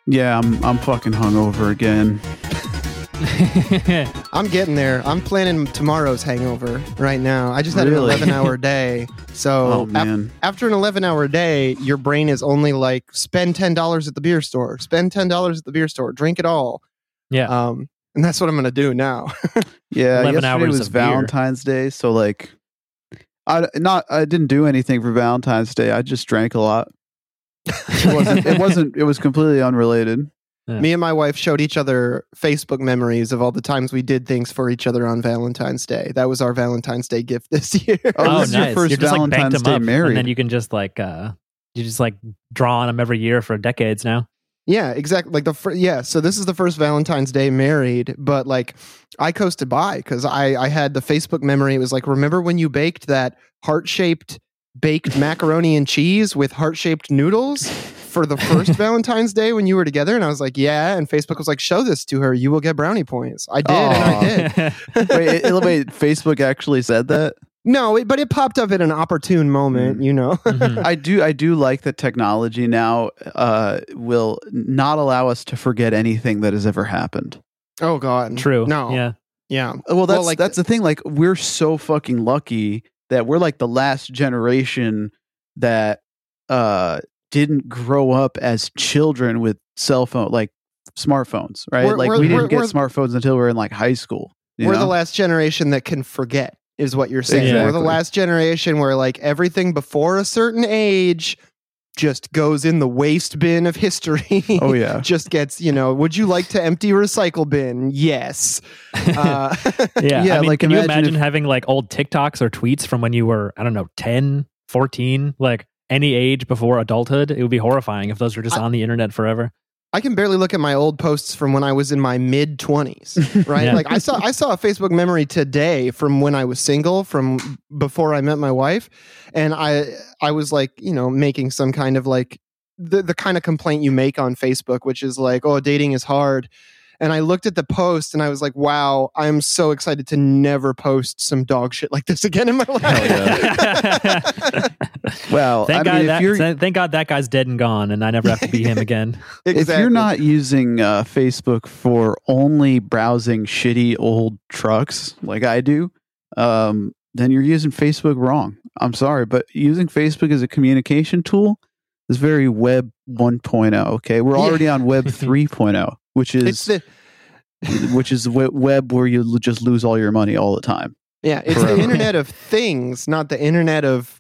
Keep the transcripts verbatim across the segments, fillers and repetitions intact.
Yeah, I'm I'm fucking hungover again. I'm getting there. I'm planning tomorrow's hangover right now. I just had Really? an eleven hour day. So Oh, man. af- after an eleven hour day, your brain is only like, spend ten dollars at the beer store, spend ten dollars at the beer store, drink it all. Yeah. Um, and that's what I'm going to do now. Yeah, eleven yesterday hours was of beer. Valentine's Day, so like, I not I didn't do anything for Valentine's Day. I just drank a lot. It wasn't. It wasn't. It was completely unrelated. Yeah. Me and my wife showed each other Facebook memories of all the times we did things for each other on Valentine's Day. That was our Valentine's Day gift this year. Oh, Oh, this is nice. your first You're just like banked Valentine's them Day up, married. and then you can just like uh, you just like draw on them every year for decades now. Yeah, exactly. Like the fir- yeah. So this is the first Valentine's Day married, but like I coasted by because I I had the Facebook memory. It was like, remember when you baked that heart shaped baked macaroni and cheese with heart shaped noodles for the first Valentine's Day when you were together? And I was like, yeah. And Facebook was like, show this to her. You will get brownie points. I did, and I did. wait, it, wait, Facebook actually said that? No, it, but it popped up at an opportune moment. Mm. You know. Mhm. I do. I do like that technology now uh, will not allow us to forget anything that has ever happened. Oh God. True. No. Yeah. Yeah. Well, that's like that's the thing. Like, we're so fucking lucky that we're like the last generation that uh, didn't grow up as children with cell phone, like smartphones, right? We're- like we're- we didn't we're- get we're- smartphones until we were in like high school. you We're know? the last generation that can forget, is what you're saying. We're the Exactly. last generation where like everything before a certain age just goes in the waste bin of history. Oh yeah. Just gets, you know, would you like to empty recycle bin? Yes. Uh, Yeah. Yeah, I mean, like, can you imagine imagine if- having like old TikToks or tweets from when you were, I don't know, ten, fourteen, like any age before adulthood? It would be horrifying if those were just I- on the internet forever. I can barely look at my old posts from when I was in my mid twenties, right? Yeah. Like I saw I saw a Facebook memory today from when I was single, from before I met my wife, and I I was like, you know, making some kind of like the the kind of complaint you make on Facebook, which is like, oh, dating is hard. And I looked at the post and I was like, wow, I'm so excited to never post some dog shit like this again in my life. Well, Thank I God mean, if that you're th- thank God that guy's dead and gone, and I never have to be him again. if you're not using uh, Facebook for only browsing shitty old trucks like I do, um, then you're using Facebook wrong. I'm sorry, but using Facebook as a communication tool is very Web one point oh. Okay, we're Yeah. already on Web three point oh, which it's is the which is we- web where you l- just lose all your money all the time. yeah, it's Forever. the internet of things, not the internet of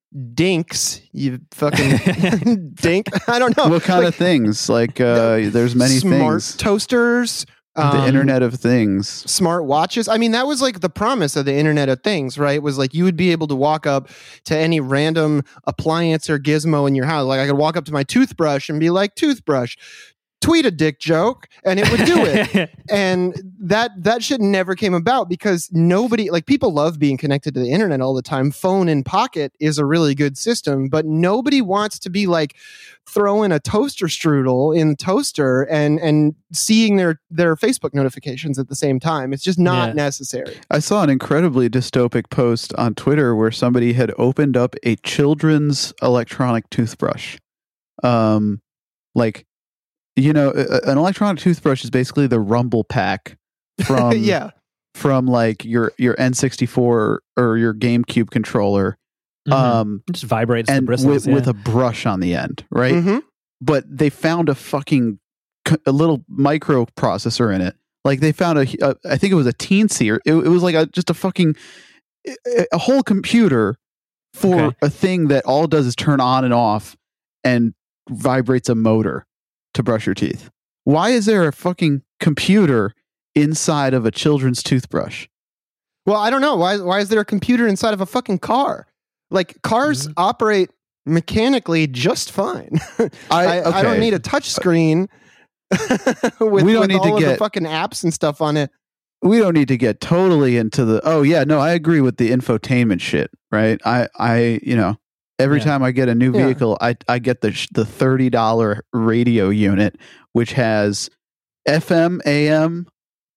dinks. You fucking dink. I don't know. What kind Like, of things? Like uh, there's many smart things. toasters, the um, Internet of Things. smart watches. I mean, that was like the promise of the Internet of Things, right? Was like you would be able to walk up to any random appliance or gizmo in your house. Like I could walk up to my toothbrush and be like, toothbrush, tweet a dick joke, and it would do it. And that that shit never came about because nobody, like, people love being connected to the internet all the time. Phone in pocket is a really good system, but nobody wants to be like throwing a toaster strudel in the toaster and and seeing their their Facebook notifications at the same time. It's just not Yeah. necessary. I saw an incredibly dystopic post on Twitter where somebody had opened up a children's electronic toothbrush. Um, like, you know, a- an electronic toothbrush is basically the rumble pack from Yeah. from like your your N sixty-four or your GameCube controller, Mhm. um, It just vibrates the and bristles. with, yeah. with a brush on the end, right? Mhm. But they found a fucking c- a little microprocessor in it. Like they found a, a I think it was a teensy, or it, it was like a, just a fucking a, a whole computer for Okay. a thing that all it does is turn on and off and vibrates a motor to brush your teeth. Why is there a fucking computer inside of a children's toothbrush? Well, I don't know. Why why is there a computer inside of a fucking car? Like cars Mhm. operate mechanically just fine. I, I, I don't okay. need a touch screen with, We don't with need to all of the get- fucking apps and stuff on it. we don't need to get totally into the oh yeah no I agree with the infotainment shit, right? I I you know every Yeah. time I get a new Yeah. vehicle I I get the sh- the thirty dollar radio unit which has F M, A M,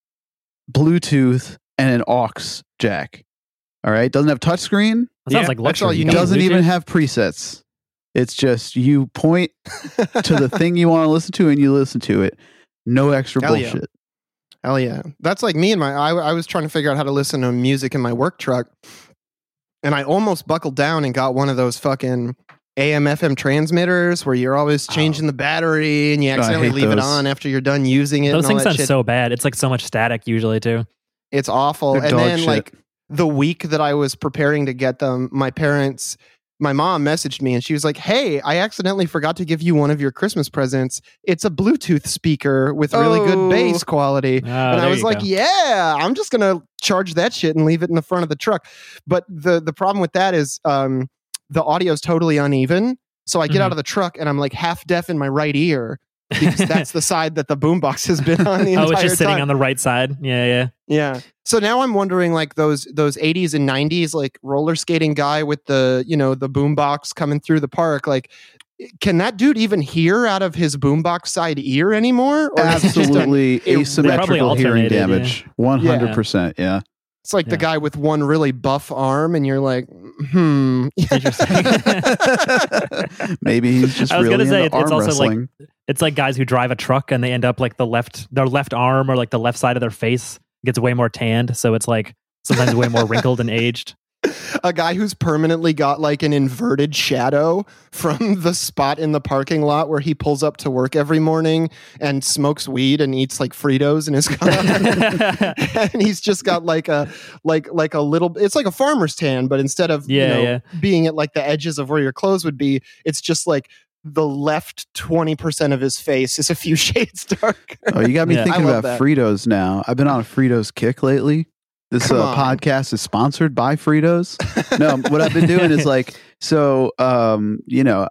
Bluetooth, and an aux jack. All right, doesn't have touchscreen. That sounds Yeah, like that's luxury. all you You need. got Doesn't Bluetooth? even have presets. It's just you point to the thing you want to listen to and you listen to it. No extra Hell yeah. bullshit. Hell yeah. That's like me and my, I, I was trying to figure out how to listen to music in my work truck. And I almost buckled down and got one of those fucking A M F M transmitters where you're always changing oh. the battery and you accidentally leave those. it on after you're done using it. Those things sound shit. so bad. It's like so much static usually too. It's awful. They're and then shit. like the week that I was preparing to get them, my parents... My mom messaged me and she was like, hey, I accidentally forgot to give you one of your Christmas presents. It's a Bluetooth speaker with really oh. good bass quality. Oh, and I was like, go. yeah, I'm just going to charge that shit and leave it in the front of the truck. But the, the problem with that is um, the audio is totally uneven. So I get mm-hmm. out of the truck and I'm like half deaf in my right ear because that's the side that the boombox has been on the entire time. Oh, it's just sitting on the right side. Yeah, yeah. Yeah. So now I'm wondering, like those those eighties and nineties, like roller skating guy with the you know the boombox coming through the park. Like, can that dude even hear out of his boombox side ear anymore? Or Absolutely asymmetrical hearing damage. One hundred percent. Yeah. It's like yeah. the guy with one really buff arm, and you're like, hmm. Interesting. Maybe he's just I was really gonna say into it's arm also wrestling. like it's like guys who drive a truck and they end up like the left their left arm or like the left side of their face gets way more tanned, so it's like sometimes way more wrinkled and aged. A guy who's permanently got like an inverted shadow from the spot in the parking lot where he pulls up to work every morning and smokes weed and eats like Fritos in his car. And he's just got like a like like a little it's like a farmer's tan, but instead of yeah, you know, yeah. being at like the edges of where your clothes would be, it's just like the left twenty percent of his face is a few shades darker. Oh, you got me Yeah. thinking about that. Fritos now. I've been on a Fritos kick lately. This uh, podcast is sponsored by Fritos. No, what I've been doing is like, so, um, you know,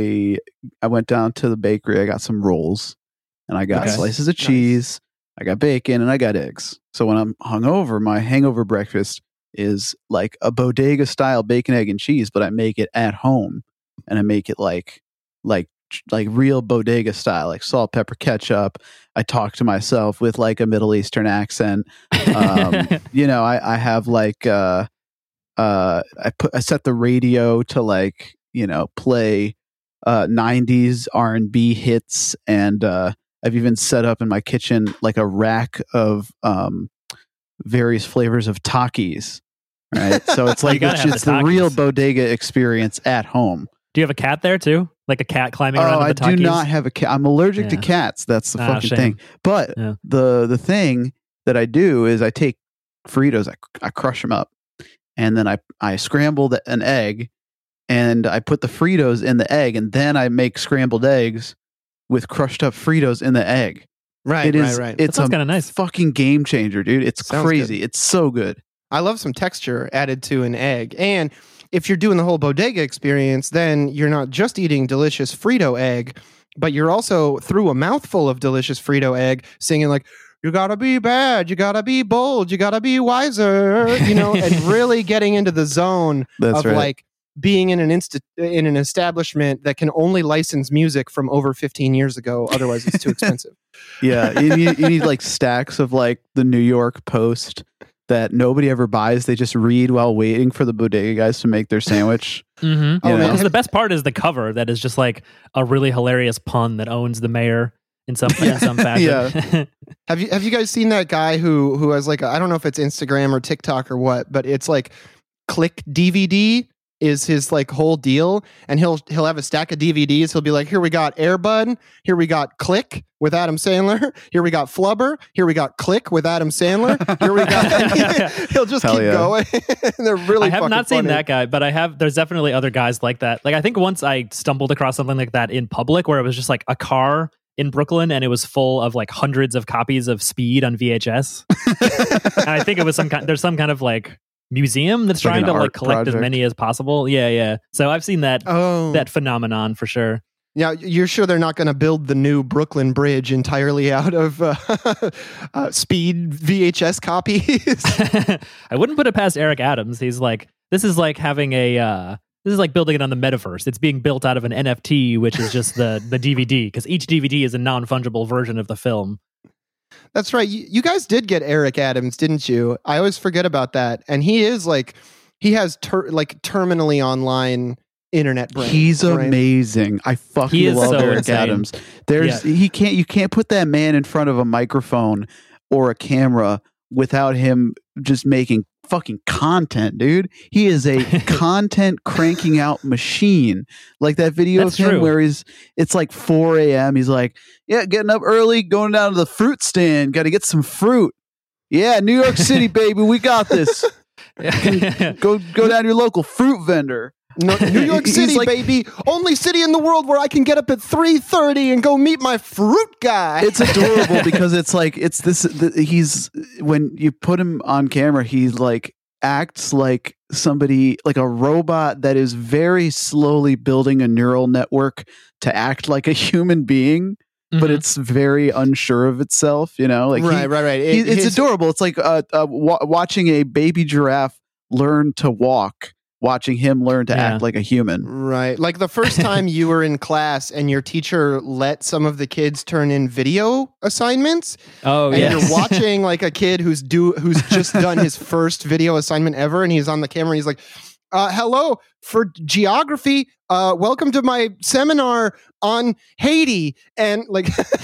I I went down to the bakery. I got some rolls and I got Okay. slices of cheese. Nice. I got bacon and I got eggs. So when I'm hungover, my hangover breakfast is like a bodega style bacon, egg, and cheese, but I make it at home and I make it like, like, like real bodega style, like salt, pepper, ketchup. I talk to myself with like a Middle Eastern accent. Um, you know, I, I have like, uh, uh, I put, I set the radio to like, you know, play, uh, nineties R and B hits. And, uh, I've even set up in my kitchen, like a rack of, um, various flavors of Takis. Right. So it's like, it's just the, the real bodega experience at home. Do you have a cat there too? Like a cat climbing around? Oh, I the Takis? do not have a cat. I'm allergic Yeah. to cats. That's the Ah, fucking shame. thing. But Yeah. the the thing that I do is I take Fritos, I, I crush them up, and then I I scramble the, an egg, and I put the Fritos in the egg, and then I make scrambled eggs with crushed up Fritos in the egg. Right, It is. right, right. It's That sounds a kinda nice. fucking game changer, dude. It's Sounds crazy. It's so good. I love some texture added to an egg. And if you're doing the whole bodega experience, then you're not just eating delicious Frito egg, but you're also, through a mouthful of delicious Frito egg, singing like, you gotta be bad, you gotta be bold, you gotta be wiser, you know, and really getting into the zone That's of right. like being in an inst- in an establishment that can only license music from over fifteen years ago. Otherwise, it's too expensive. Yeah, you need, you need like stacks of like the New York Post that nobody ever buys. They just read while waiting for the bodega guys to make their sandwich. Mm-hmm. You Oh, know? because the best part is the cover that is just like a really hilarious pun that owns the mayor in some in some fashion. Yeah. Have you have you guys seen that guy who who has like I don't know if it's Instagram or TikTok or what, but it's like Click D V D is his like whole deal, and he'll he'll have a stack of D V Ds. He'll be like, here we got Air Bud, here we got Click with Adam Sandler, here we got Flubber, here we got Click with Adam Sandler, here we got. He'll just Hell keep yeah. going. They're really. I have fucking not seen funny. that guy, but I have. There's definitely other guys like that. Like I think once I stumbled across something like that in public, where it was just like a car in Brooklyn, and it was full of like hundreds of copies of Speed on V H S. And I think it was some kind. There's some kind of like museum that's Like trying an to like art collect project. as many as possible. Yeah, yeah. So I've seen that Oh, that phenomenon for sure. yeah. You're sure they're not going to build the new Brooklyn Bridge entirely out of uh, uh, Speed V H S copies? I wouldn't put it past Eric Adams. He's like, this is like having a, uh, this is like building it on the metaverse. It's being built out of an N F T, which is just the the D V D, because each D V D is a non-fungible version of the film. That's right. You, you guys did get Eric Adams, didn't you? I always forget about that. And he is like, he has ter- like terminally online internet brain. He's right? amazing. I fucking He is love so Eric insane. Adams. There's he can't you can't put that man in front of a microphone or a camera without him just making fucking content, dude. He is a content cranking out machine. Like that video That's of him true. where he's it's like four a.m. He's like, yeah, getting up early, going down to the fruit stand, got to get some fruit. Yeah, New York City, baby, we got this. Go go down to your local fruit vendor. No, New York He's City, like- baby. Only city in the world where I can get up at three thirty and go meet my fruit guy. It's adorable because it's like it's this the, he's when you put him on camera, he like acts like somebody like a robot that is very slowly building a neural network to act like a human being, but Mhm. it's very unsure of itself, you know, like he- right, right, right. he- It- it's his- adorable. It's like uh, uh, wa- watching a baby giraffe learn to walk, watching him learn to Yeah. act like a human. Right. Like the first time you were in class and your teacher let some of the kids turn in video assignments, Oh and yeah. you're watching like a kid who's do who's just done his first video assignment ever, and he's on the camera and he's like, uh, hello, for geography, uh, welcome to my seminar on Haiti. And like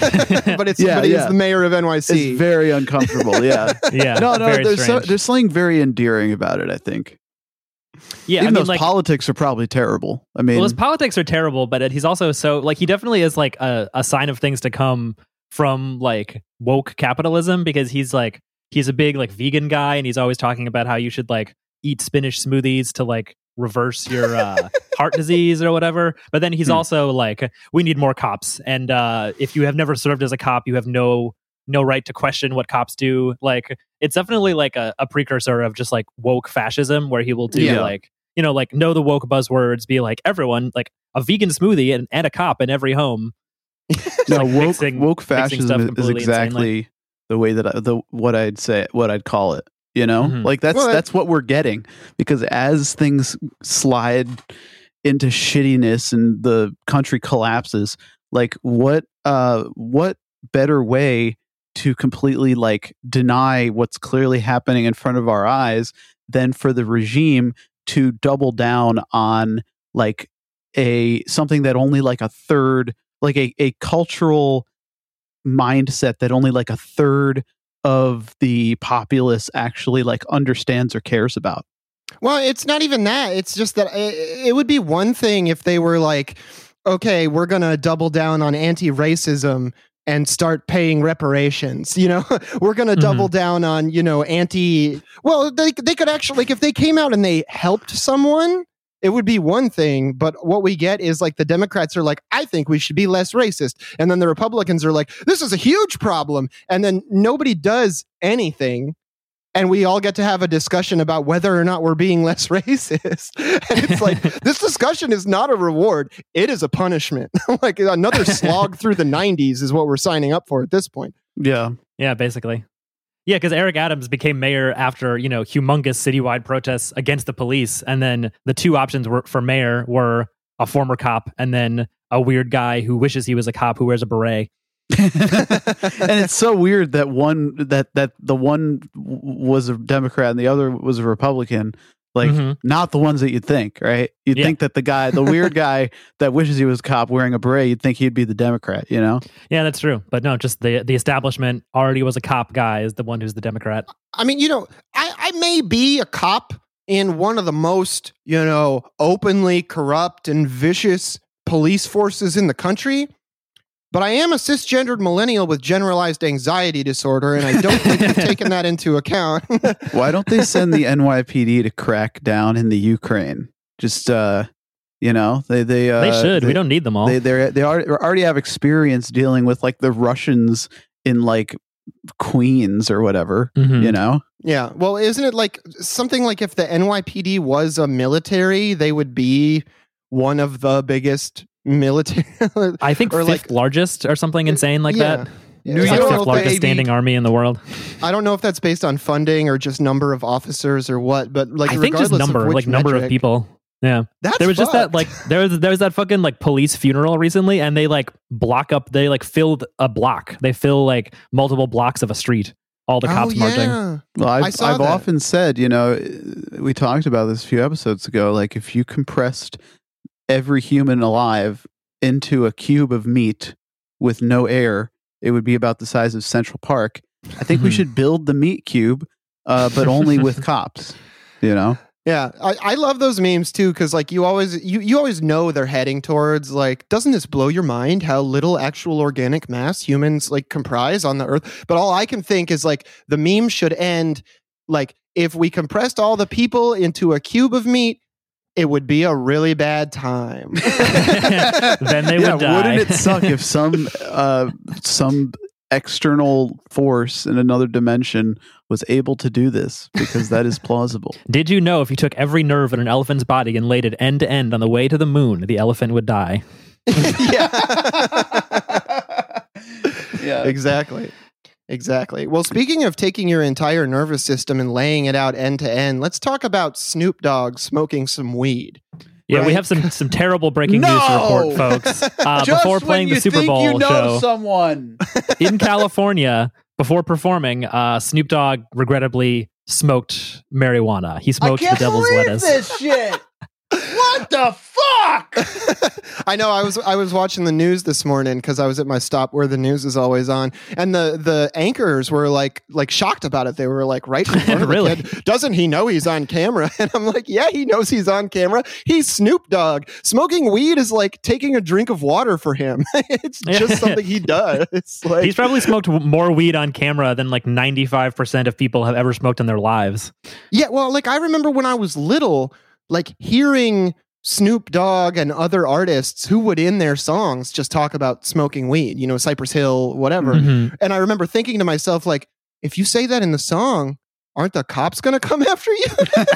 but it's Yeah, but he's yeah. the mayor of N Y C. It's very uncomfortable. Yeah. Yeah. No, no, very there's so, strange. there's something very endearing about it, I think. yeah. Even I mean, though like, politics are probably terrible. I mean, well, his politics are terrible, but he's also so like he definitely is like a, a sign of things to come from like woke capitalism, because he's like he's a big like vegan guy, and he's always talking about how you should like eat spinach smoothies to like reverse your uh, heart disease or whatever. But then he's Hmm. also like, we need more cops, and uh, if you have never served as a cop, you have no no right to question what cops do. Like it's definitely like a, a precursor of just like woke fascism, where he will do Yeah. like, you know, like know the woke buzzwords, be like everyone, like a vegan smoothie and, and a cop in every home. no, like woke, mixing- woke mixing fascism stuff is completely exactly the way that I, the what I'd say, what I'd call it. You know, Mhm. like that's Well, that- that's what we're getting, because as things slide into shittiness and the country collapses, like what uh what better way to completely like deny what's clearly happening in front of our eyes than for the regime to double down on like a something that only like a third like a, a cultural mindset that only like a third of the populace actually like understands or cares about. Well, it's not even that. It's just that it, it would be one thing if they were like, okay, we're going to double down on anti-racism and start paying reparations. You know, we're going to Mhm. double down on, you know, anti. Well, they, they could actually, like, if they came out and they helped someone, it would be one thing. But what we get is like the Democrats are like, I think we should be less racist. And then the Republicans are like, this is a huge problem. And then nobody does anything. And we all get to have a discussion about whether or not we're being less racist. And it's like, this discussion is not a reward. It is a punishment. Like another slog through the nineties is what we're signing up for at this point. Yeah. Yeah, basically. Yeah, because Eric Adams became mayor after, you know, humongous citywide protests against the police. And then the two options were for mayor were a former cop and then a weird guy who wishes he was a cop who wears a beret. And it's so weird that one that that the one w- was a Democrat and the other was a Republican. Like Mhm. not the ones that you'd think, right? You'd Yeah. think that the guy, the weird guy that wishes he was a cop wearing a beret, you'd think he'd be the Democrat, you know? Yeah, that's true. But no, just the the establishment already was a cop guy is the one who's the Democrat. I mean, you know, I, I may be a cop in one of the most, you know, openly corrupt and vicious police forces in the country. But I am a cisgendered millennial with generalized anxiety disorder, and I don't think they've taken that into account. Why don't they send the N Y P D to crack down in the Ukraine? Just uh you know, they they uh, they should. They, we don't need them all. They they they already, already have experience dealing with like the Russians in like Queens or whatever, Mhm. you know? Yeah. Well, isn't it like something like if the N Y P D was a military, they would be one of the biggest military? I think or fifth like- largest or something insane like Yeah. that. New It's like York, fifth largest baby. standing army in the world. I don't know if that's based on funding or just number of officers or what, but like I think just regardless of number, which like number of metric, people. Yeah. That's There was just that fucked. like there was there was that fucking like police funeral recently, and they like block up they like filled a block. They fill like multiple blocks of a street. All the cops oh, marching. yeah. Well, I I've, saw I've that. often said, you know, we talked about this a few episodes ago, like if you compressed every human alive into a cube of meat with no air, it would be about the size of Central Park. I think we should build the meat cube, uh, but only with cops, you know? Yeah, I, I love those memes too, because like you always you, you always know they're heading towards like, doesn't this blow your mind how little actual organic mass humans like comprise on the earth? But all I can think is like the meme should end like, if we compressed all the people into a cube of meat, it would be a really bad time. Then they yeah, would die. Wouldn't it suck if some uh, some external force in another dimension was able to do this? Because that is plausible. Did you know if you took every nerve in an elephant's body and laid it end to end on the way to the moon, the elephant would die? Yeah. Yeah, Exactly. Exactly. Well, speaking of taking your entire nervous system and laying it out end to end, let's talk about Snoop Dogg smoking some weed. Yeah, Right. we have some some terrible breaking No! news to report, folks. Uh, Just before when playing you the Super think Bowl you know show someone. in California, before performing, uh, Snoop Dogg regrettably smoked marijuana. He smoked the devil's lettuce. this shit. What the fuck? I know. I was I was watching the news this morning because I was at my stop where the news is always on, and the the anchors were like like shocked about it. They were like, right in front of Really? the kid. Doesn't he know he's on camera? And I'm like, yeah, he knows he's on camera. He's Snoop Dogg. Smoking weed is like taking a drink of water for him. It's just something he does. It's like He's probably smoked w- more weed on camera than like ninety-five percent of people have ever smoked in their lives. yeah. Well, like I remember when I was little, like hearing Snoop Dogg and other artists who would in their songs just talk about smoking weed, you know, Cypress Hill, whatever. Mhm. And I remember thinking to myself, like, if you say that in the song, aren't the cops going to come after you?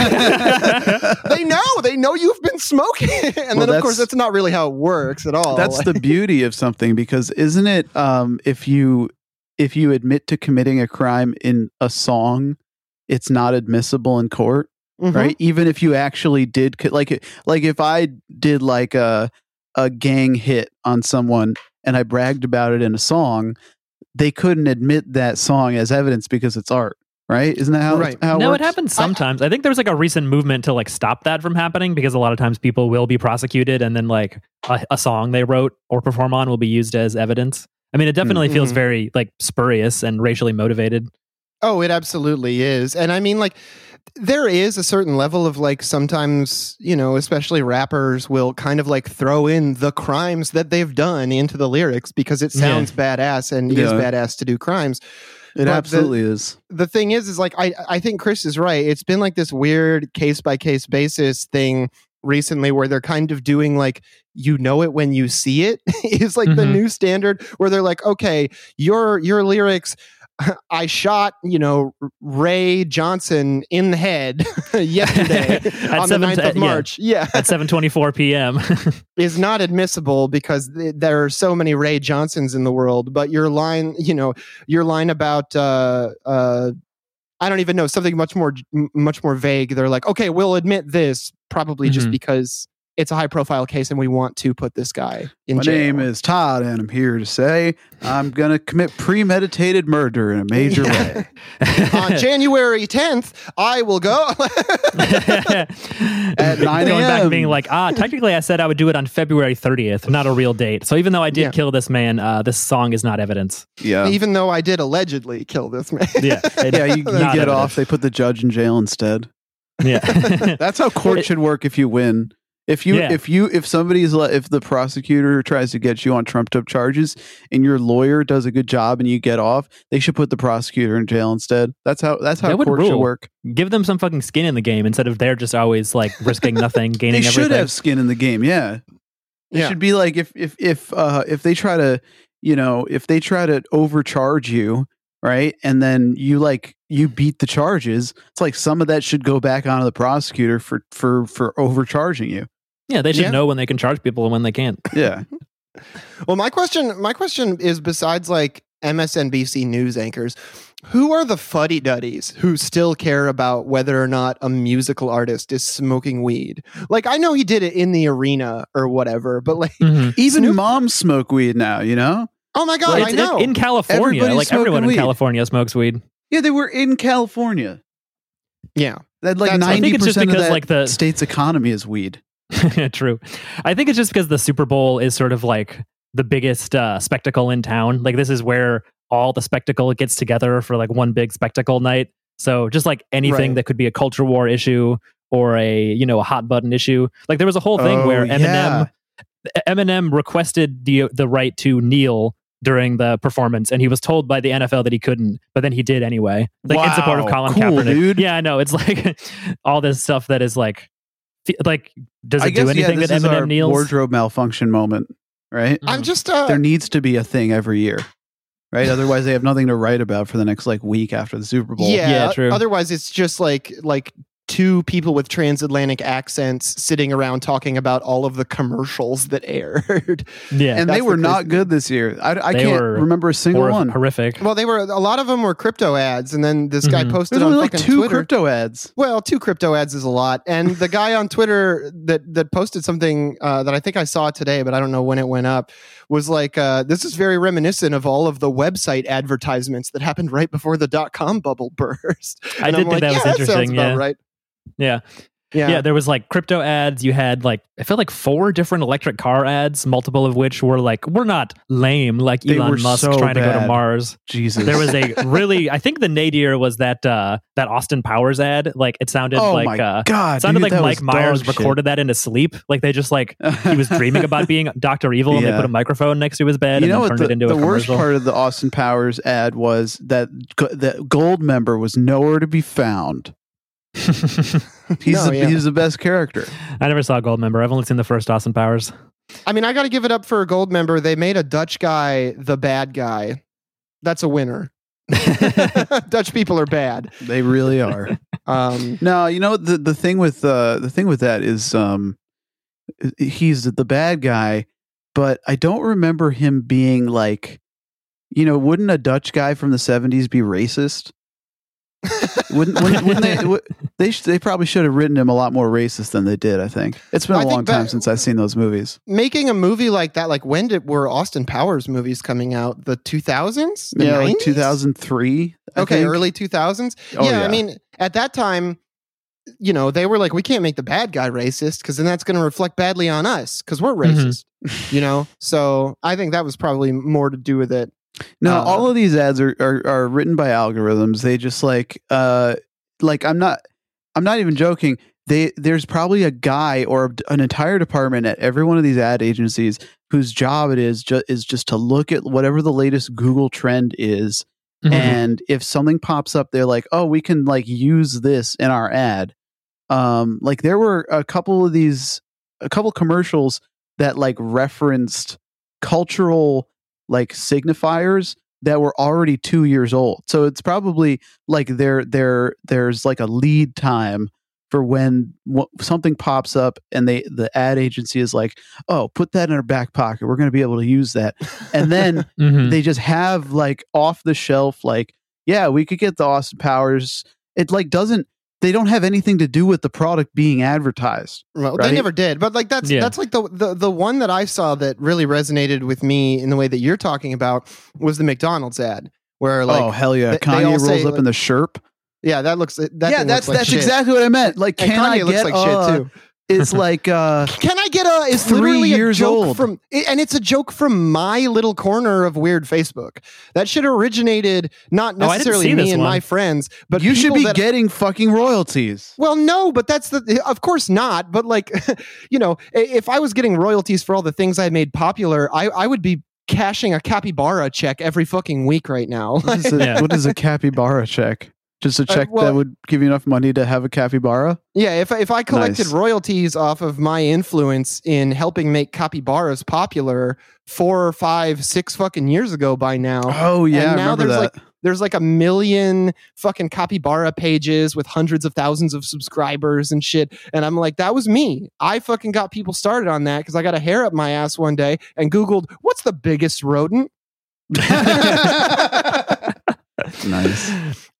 They know, they know you've been smoking. And Well, then, of course, that's- that's not really how it works at all. That's the beauty of something, because isn't it um, if you if you admit to committing a crime in a song, it's not admissible in court. Mhm. Right? Even if you actually did, co- like, like if I did like a a gang hit on someone and I bragged about it in a song, they couldn't admit that song as evidence because it's art, right? Isn't that how, Right. how it No, works? it happens sometimes. I, think there's like a recent movement to like stop that from happening because a lot of times people will be prosecuted and then like a, a song they wrote or perform on will be used as evidence. I mean, it definitely feels Mhm. very like spurious and racially motivated. Oh, it absolutely is. And I mean, like, there is a certain level of like sometimes, you know, especially rappers will kind of like throw in the crimes that they've done into the lyrics because it sounds badass and is Yeah. badass to do crimes. It But absolutely is. The thing is, is like, I, I think Chris is right. It's been like this weird case by case basis thing recently where they're kind of doing like, you know it when you see it is like the Mhm. new standard where they're like, okay, your, your lyrics, I shot, you know, Ray Johnson in the head yesterday At on the seven ninth to- of yeah. March. Yeah. At seven twenty-four p.m. Is not admissible because th- there are so many Ray Johnsons in the world. But your line, you know, your line about, uh, uh, I don't even know, something much more, m- much more vague. They're like, okay, we'll admit this probably just Mhm. because it's a high profile case and we want to put this guy in My jail. name is Todd, and I'm here to say I'm going to commit premeditated murder in a major Yeah. way. On January tenth, I will go. At nine Going back a.m. and being like, ah, technically I said I would do it on February thirtieth, not a real date. So even though I did Yeah. kill this man, uh, this song is not evidence. Yeah. Even though I did allegedly kill this man. Yeah. it- Yeah, you, you not get evidence. off. They put the judge in jail instead. Yeah. That's how court It- should work if you win. If you Yeah. if you if somebody's le- if the prosecutor tries to get you on trumped up charges and your lawyer does a good job and you get off, they should put the prosecutor in jail instead. That's how that's how That would court should rule. work. Give them some fucking skin in the game instead of they're just always like risking nothing, gaining They should everything. have skin in the game. Yeah. It Yeah. should be like if if if uh if they try to, you know, if they try to overcharge you, right? And then you like you beat the charges, it's like some of that should go back onto the prosecutor for for for overcharging you. Yeah, they should Yeah. know when they can charge people and when they can't. Yeah. Well, my question, my question is, besides like M S N B C news anchors, who are the fuddy duddies who still care about whether or not a musical artist is smoking weed? Like, I know he did it in the arena or whatever, but like, Mhm. Even Snoop- moms smoke weed now, you know? oh my god, Well, I it's know. in, in California, Everybody's like everyone smoking in weed. California smokes weed. Yeah, they were in California. yeah, That like That's- I ninety think it's just percent of because, that like, the- state's economy is weed. True. I think it's just because the Super Bowl is sort of like the biggest uh, spectacle in town. Like this is where all the spectacle gets together for like one big spectacle night. So just like anything Right. that could be a culture war issue or a, you know, a hot button issue. Like there was a whole thing Oh, where yeah. Eminem Eminem requested the the right to kneel during the performance, and he was told by the N F L that he couldn't, but then he did anyway. Like in support of Wow. Colin Cool, Kaepernick. dude. Yeah, I know. It's like all this stuff that is like, like does I it guess, do anything yeah, this that is Eminem our kneels? wardrobe malfunction moment, right? I'm just uh, There needs to be a thing every year, right? Otherwise, they have nothing to write about for the next like week after the Super Bowl. yeah, Yeah, true. Otherwise, it's just like like two people with transatlantic accents sitting around talking about all of the commercials that aired. Yeah, and that's they were the not crazy- good this year. I, I They can't were remember a single Hor- one. horrific. Well, they were a lot of them were crypto ads, and then this guy Mhm. posted There's on only like fucking two Twitter. crypto ads. Well, two crypto ads is a lot, and the guy on Twitter that that posted something uh, that I think I saw today, but I don't know when it went up, was like, uh, "This is very reminiscent of all of the website advertisements that happened right before the dot com bubble burst." I And did I'm think like, that was yeah, That sounds interesting, about yeah. right. Yeah. Yeah. Yeah, there was like crypto ads. You had like I feel like four different electric car ads, multiple of which were like, "We're not lame like They were Elon Musk so trying to go to bad. Mars." Jesus. There was a really, I think the nadir was that uh, that Austin Powers ad. Like it sounded oh like my uh, god, it sounded dude, like that Mike was Myers dog shit. recorded that in his sleep. Like they just like he was dreaming about being Doctor Evil, and Yeah. they put a microphone next to his bed You and know then what? turned The, it into the a worst commercial. part of the Austin Powers ad was that go- that Gold member was nowhere to be found. He's No, the, yeah. he's the best character. I never saw Goldmember. I've only seen the first Austin Powers. I mean, I got to give it up for a gold member. They made a Dutch guy the bad guy. That's a winner. Dutch people are bad. They really are. Um, No, you know the the thing with uh the thing with that is um he's the bad guy, but I don't remember him being like, you know, wouldn't a Dutch guy from the seventies be racist? wouldn't, wouldn't, wouldn't they? Would, they sh- they probably should have written him a lot more racist than they did. I think it's been a I think long time that- since I've seen those movies. making a movie like that, like when did were Austin Powers movies coming out? The two thousands? The Yeah, like nineties? two thousand three. Okay, early two thousands. Oh, yeah, I yeah. mean, at that time, you know, they were like, we can't make the bad guy racist because then that's going to reflect badly on us because we're Mhm. racist, you know? So I think that was probably more to do with it. No, Uh, all of these ads are, are are written by algorithms. They just like uh like I'm not I'm not even joking. They there's probably a guy or an entire department at every one of these ad agencies whose job it is ju- is just to look at whatever the latest Google trend is, Mhm. and if something pops up, they're like, oh, we can like use this in our ad. Um, like there were a couple of these, a couple commercials that like referenced cultural like signifiers that were already two years old. So it's probably like there there there's like a lead time for when w- something pops up and they the ad agency is like, oh, put that in our back pocket. We're going to be able to use that. And then Mhm. they just have like off the shelf, like, yeah, we could get the Austin Powers. It like doesn't, they don't have anything to do with the product being advertised. Well, Right? they never did, but like that's Yeah. that's like the, the the one that I saw that really resonated with me in the way that you're talking about was the McDonald's ad, where like oh, hell yeah. they- they Kanye all rolls say, up like- in the Sherp. yeah, that looks that yeah, thing that's looks like that's shit. exactly what I meant. Like, And can I Kanye looks get like uh, shit too. It's like uh Can I get a? It's Three literally years a joke old. from, and it's a joke from my little corner of weird Facebook. That shit originated not Oh, I didn't necessarily see me this and one. my friends, but you should people be that- getting fucking royalties. Well, no, but that's the. Of course not. But like, you know, i- if I was getting royalties for all the things I made popular, I I would be cashing a capybara check every fucking week right now. What is a, Yeah. what is a capybara check? Just a check well- that would give you enough money to have a capybara? Yeah, if if I collected Nice. royalties off of my influence in helping make capybaras popular four, five, six fucking years ago by now, Oh yeah, and I now remember there's that. like there's like a million fucking capybara pages with hundreds of thousands of subscribers and shit, and I'm like, that was me. I fucking got people started on that because I got a hair up my ass one day and Googled what's the biggest rodent. Nice.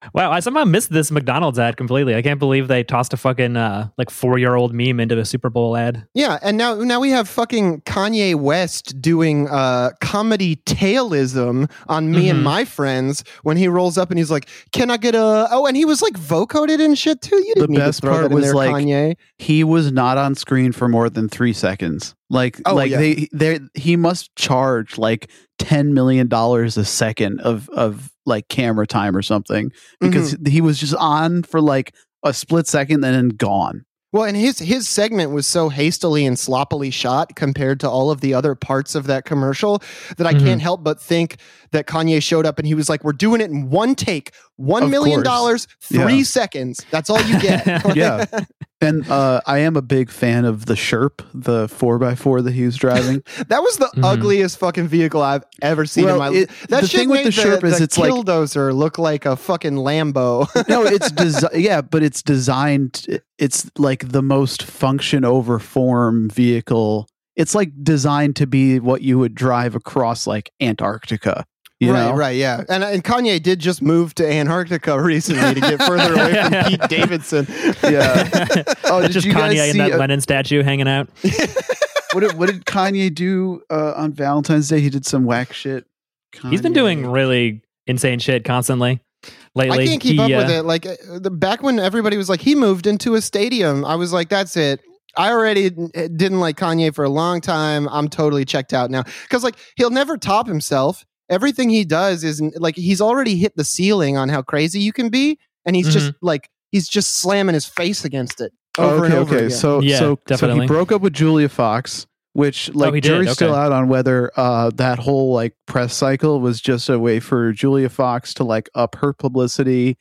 Wow, I somehow missed this McDonald's ad completely. I can't believe they tossed a fucking uh, like four year old meme into a Super Bowl ad. Yeah, and now now we have fucking Kanye West doing uh, comedy tailism on Me Mhm. and My Friends when he rolls up and he's like, "Can I get a?" Oh, and he was like vocoded and shit too. You didn't The need best to throw part that in was, there, like, Kanye. He was not on screen for more than three seconds. Like, Oh, like yeah. they, they, he must charge like ten million dollars a second of of like camera time or something because Mm-hmm. he was just on for like a split second and then gone. Well, and his his segment was so hastily and sloppily shot compared to all of the other parts of that commercial that I Mhm. can't help but think that Kanye showed up and he was like, "We're doing it in one take, one Of million course. dollars, three Yeah. seconds. That's all you get." Yeah. And uh, I am a big fan of the Sherp, the four by four that he was driving. That was the Mhm. ugliest fucking vehicle I've ever seen Well, in my it- life. That the shit thing with made the Sherp is it's like- Killdozer look like a fucking Lambo. No, it's desi- yeah, but it's designed. It's like the most function over form vehicle. It's like designed to be what you would drive across like Antarctica. You right, know? right, yeah. And and Kanye did just move to Antarctica recently to get further away from Pete Davidson. Yeah. Oh, did Just you guys Kanye and see that a- Lenin statue hanging out. What did, what did Kanye do uh, on Valentine's Day? He did some whack shit. He's been Kanye. doing really insane shit constantly lately. I can't keep He, up uh, with it. Like uh, the back when everybody was like, he moved into a stadium. I was like, that's it. I already d- didn't like Kanye for a long time. I'm totally checked out now because like he'll never top himself. Everything he does is like he's already hit the ceiling on how crazy you can be, and he's just like he's just slamming his face against it over Oh, okay, and over okay. again. So, Yeah, so, so definitely. he broke up with Julia Fox, which like he did, jury's still okay. out on whether uh, that whole like press cycle was just a way for Julia Fox to like up her publicity.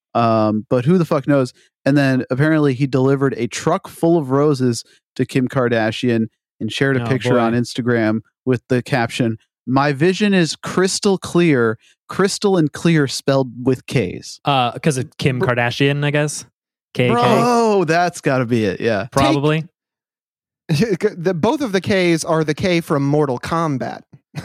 Um, but who the fuck knows? And then apparently he delivered a truck full of roses to Kim Kardashian and shared a Oh, picture boy. on Instagram with the caption, "My vision is crystal clear, crystal and clear spelled with K's." uh, because of Kim Kardashian, I guess. K K, Bro. Oh, that's got to be it. Yeah. probably. the, both of the K's are the K from Mortal Kombat.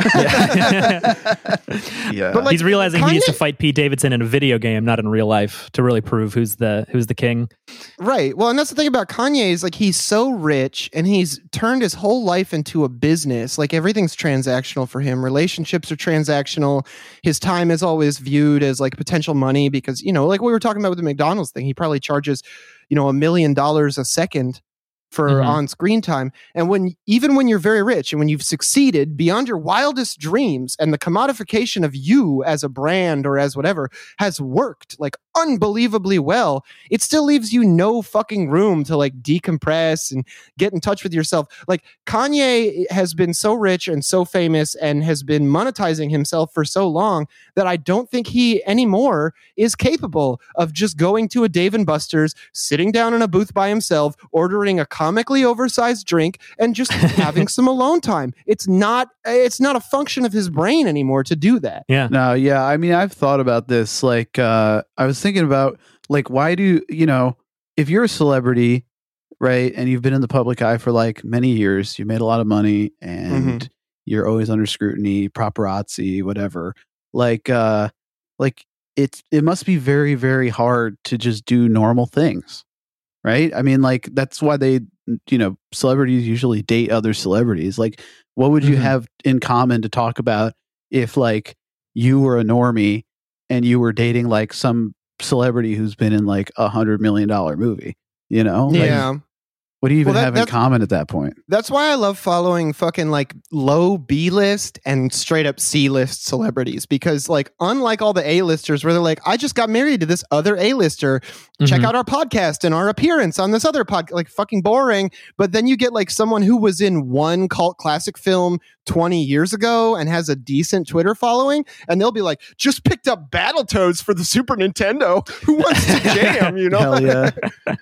Yeah. But, like, He's realizing he needs to Kanye- fight Pete Davidson in a video game, not in real life, to really prove who's the who's the king. Right. Well, and that's the thing about Kanye is like he's so rich and he's turned his whole life into a business. Like everything's transactional for him. Relationships are transactional. His time is always viewed as like potential money because, you know, like we were talking about with the McDonald's thing, he probably charges, you know, a million dollars a second for Mhm. on screen time. And when even when you're very rich and when you've succeeded beyond your wildest dreams and the commodification of you as a brand or as whatever has worked like unbelievably well, it still leaves you no fucking room to like decompress and get in touch with yourself. Like Kanye has been so rich and so famous and has been monetizing himself for so long that I don't think he anymore is capable of just going to a Dave and Buster's, sitting down in a booth by himself, ordering a comically oversized drink and just having some alone time. It's not it's not a function of his brain anymore to do that. Yeah. No, yeah. I mean, I've thought about this. Like, uh, I was thinking about, like, why do, you know, if you're a celebrity, right, and you've been in the public eye for like many years, you made a lot of money and you're always under scrutiny, paparazzi, whatever. Like, uh, like it's, it must be very, very hard to just do normal things, right? I mean, like, that's why they, you know, celebrities usually date other celebrities. Like, what would you Mhm. have in common to talk about if, like, you were a normie and you were dating like some celebrity who's been in like a hundred million dollar movie? You know, Like, Yeah. what do you even Well, that- have in that's- common at that point? That's why I love following fucking like low B list and straight up C list celebrities because like unlike all the A listers where they're like, I just got married to this other A lister. Check Mhm. out our podcast and our appearance on this other podcast. Like fucking boring. But then you get like someone who was in one cult classic film twenty years ago and has a decent Twitter following, and they'll be like, just picked up Battletoads for the Super Nintendo. Who wants to jam? You know? Hell yeah.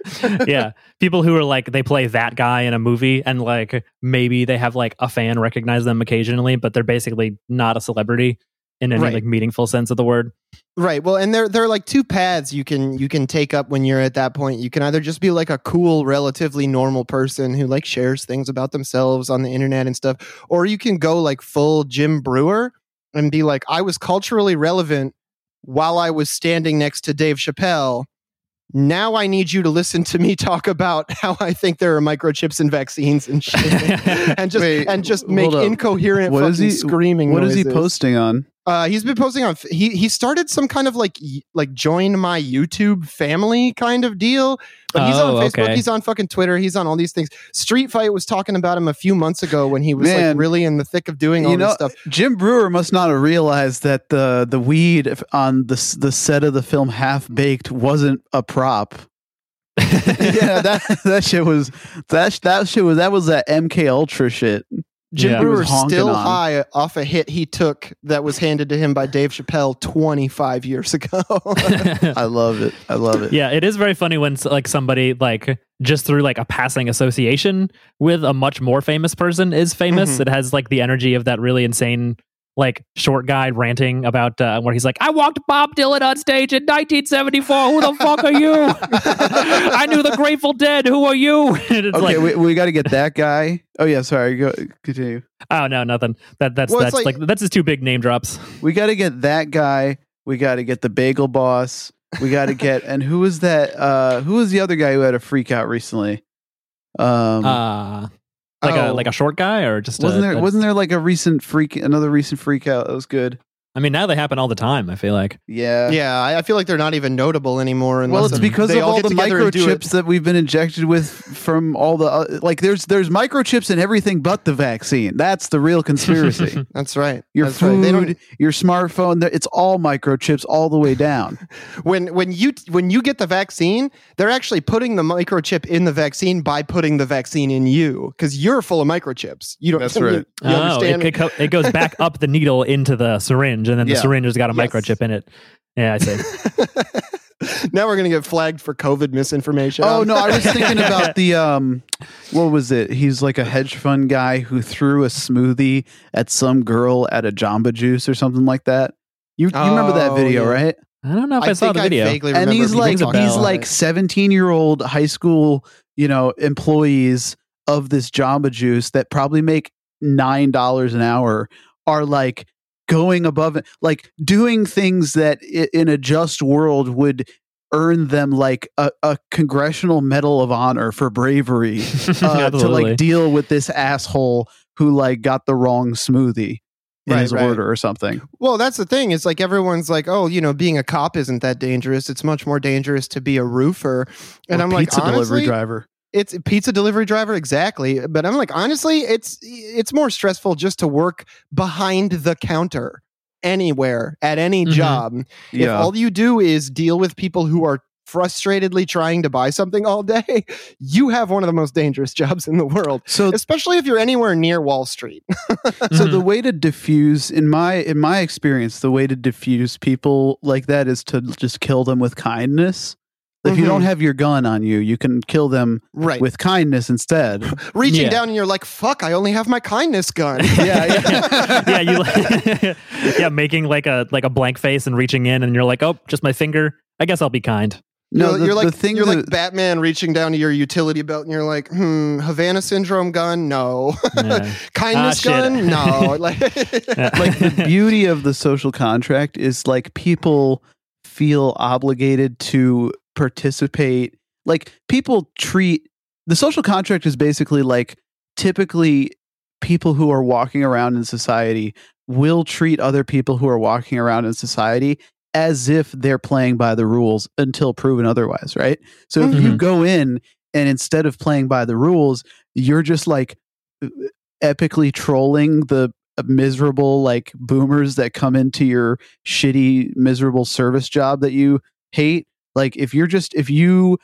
Yeah. People who are like, they play that guy in a movie and like maybe they have like a fan recognize them occasionally, but they're basically not a celebrity in any Right. like meaningful sense of the word. Right. Well, and there there are like two paths you can you can take up when you're at that point. You can either just be like a cool, relatively normal person who like shares things about themselves on the internet and stuff, or you can go like full Jim Brewer and be like, I was culturally relevant while I was standing next to Dave Chappelle. Now I need you to listen to me talk about how I think there are microchips in vaccines and shit, and just Wait, and just make hold up. incoherent What fucking is he- screaming. What is he noises. posting on? Uh, he's been posting on. He he started some kind of like y- like join my YouTube family kind of deal. But he's Oh, on Facebook. okay. He's on fucking Twitter. He's on all these things. Street Fight was talking about him a few months ago when he was Man, like really in the thick of doing all You know, this stuff. Jim Brewer must not have realized that the the weed on the s- the set of the film Half Baked wasn't a prop. Yeah, that that shit was that that shit was that was that M K Ultra shit. Jim Yeah. He was Brewer's honking still on. high off a hit he took that was handed to him by Dave Chappelle twenty-five years ago. I love it. I love it. Yeah, it is very funny when like somebody like just through like a passing association with a much more famous person is famous. Mhm. It has like the energy of that really insane like short guy ranting about uh, where he's like, I walked Bob Dylan on stage in nineteen seventy-four. Who the fuck are you? I knew the Grateful Dead. Who are you? And it's Okay, like, we, we got to get that guy. Oh yeah, sorry. Go continue. oh no, nothing. That that's Well, it's that's like- like, that's his two big name drops. We got to get that guy. We got to get the Bagel Boss. We got to get and who was that? Uh, who was the other guy who had a freak out recently? Um, Uh like a Oh. like a short guy or just wasn't a, there a- wasn't there like a recent freak another recent freak out that was good? I mean, now they happen all the time. I feel like. Yeah. yeah, I, I feel like they're not even notable anymore. Well, unless it's because they of all get the together and do it. microchips that we've been injected with from all the uh, like. There's there's microchips in everything but the vaccine. That's the real conspiracy. That's right. Your That's right. They don't- food, your smartphone, th- it's all microchips all the way down. when when you when you get the vaccine, they're actually putting the microchip in the vaccine by putting the vaccine in you because you're full of microchips. You don't. That's you- right. You, Oh, understand? it, it, co- it goes back up the needle into the syringe, and then the Yeah. syringe has got a Yes. microchip in it. Yeah, I see. Now we're gonna get flagged for COVID misinformation. Oh no, I was thinking about the um, what was it? He's like a hedge fund guy who threw a smoothie at some girl at a Jamba Juice or something like that. You you remember that Oh, video, yeah. right? I don't know if I, I saw think the I video. vaguely And remember these people like rings a talking these bell. about like it. seventeen year old high school, you know, employees of this Jamba Juice that probably make nine dollars an hour are like going above it, like doing things that i- in a just world would earn them like a, a congressional medal of honor for bravery uh, to Absolutely. like deal with this asshole who like got the wrong smoothie in Right, his right. order or something. Well, that's the thing. It's like everyone's like, oh, you know, being a cop isn't that dangerous. It's much more dangerous to be a roofer. And Or I'm like, pizza delivery honestly, driver. it's a pizza delivery driver, exactly. But I'm like, honestly, it's it's more stressful just to work behind the counter anywhere at any Mhm. job. If Yeah. all you do is deal with people who are frustratedly trying to buy something all day, you have one of the most dangerous jobs in the world, So especially if you're anywhere near Wall Street. So Mhm. the way to diffuse, in my in my experience, the way to diffuse people like that is to just kill them with kindness. If you Mhm. don't have your gun on you, you can kill them Right. with kindness instead. Reaching Yeah. down and you're like, fuck, I only have my kindness gun. Yeah, yeah. yeah, you yeah, making like a like a blank face and reaching in, and you're like, oh, just my finger. I guess I'll be kind. No, you're, the, you're like the thing you're that, like Batman reaching down to your utility belt, and you're like, hmm, Havana syndrome gun, no. Yeah. Kindness Ah, shit. gun, no. Like, like the beauty of the social contract is like people feel obligated to participate. Like people treat the social contract is basically like typically people who are walking around in society will treat other people who are walking around in society as if they're playing by the rules until proven otherwise, right? So if you Mhm. go in and instead of playing by the rules, you're just like epically trolling the miserable like boomers that come into your shitty miserable service job that you hate. Like if you're just if you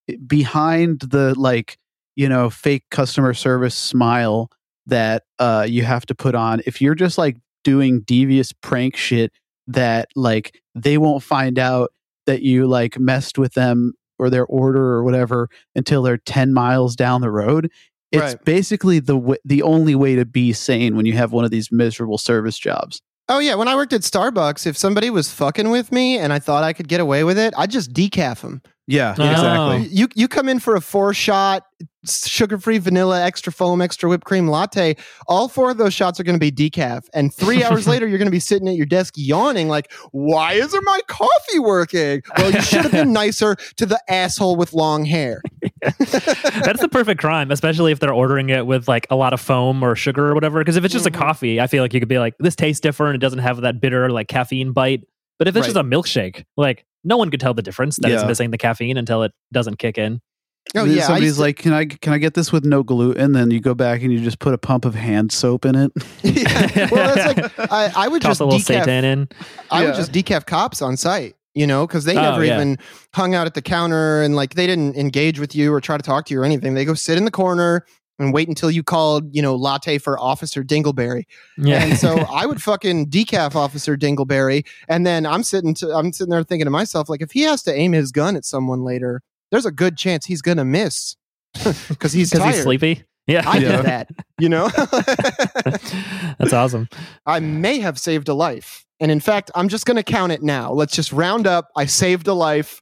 behind the like, you know, fake customer service smile that uh you have to put on, if you're just like doing devious prank shit that like they won't find out that you like messed with them or their order or whatever until they're ten miles down the road. It's Right. basically the w- the only way to be sane when you have one of these miserable service jobs. oh yeah, when I worked at Starbucks, if somebody was fucking with me and I thought I could get away with it, I'd just decaf them. Yeah, Oh. exactly. You you come in for a four shot sugar-free vanilla, extra foam, extra whipped cream latte. All four of those shots are going to be decaf. And three hours later, you're going to be sitting at your desk yawning like, why isn't my coffee working? Well, you should have been nicer to the asshole with long hair. That's the perfect crime, especially if they're ordering it with like a lot of foam or sugar or whatever. Because if it's just mm-hmm. a coffee, I feel like you could be like, this tastes different. It doesn't have that bitter like caffeine bite. But if it's right. just a milkshake, like no one could tell the difference that yeah. it's missing the caffeine until it doesn't kick in. Oh yeah, somebody's to, like, "Can I can I get this with no gluten?" Then you go back and you just put a pump of hand soap in it. yeah. Well, that's like I, I would Toss just a little decaf, seitan in. I yeah. would just decaf cops on site, you know, because they oh, never yeah. even hung out at the counter and like they didn't engage with you or try to talk to you or anything. They go sit in the corner and wait until you called, you know, latte for Officer Dingleberry. Yeah. And so I would fucking decaf Officer Dingleberry, and then I'm sitting to I'm sitting there thinking to myself, like, if he has to aim his gun at someone later, there's a good chance he's gonna miss. Because he's tired. He's sleepy. Yeah, I yeah. did that. You know, that's awesome. I may have saved a life, and in fact, I'm just going to count it now. Let's just round up. I saved a life.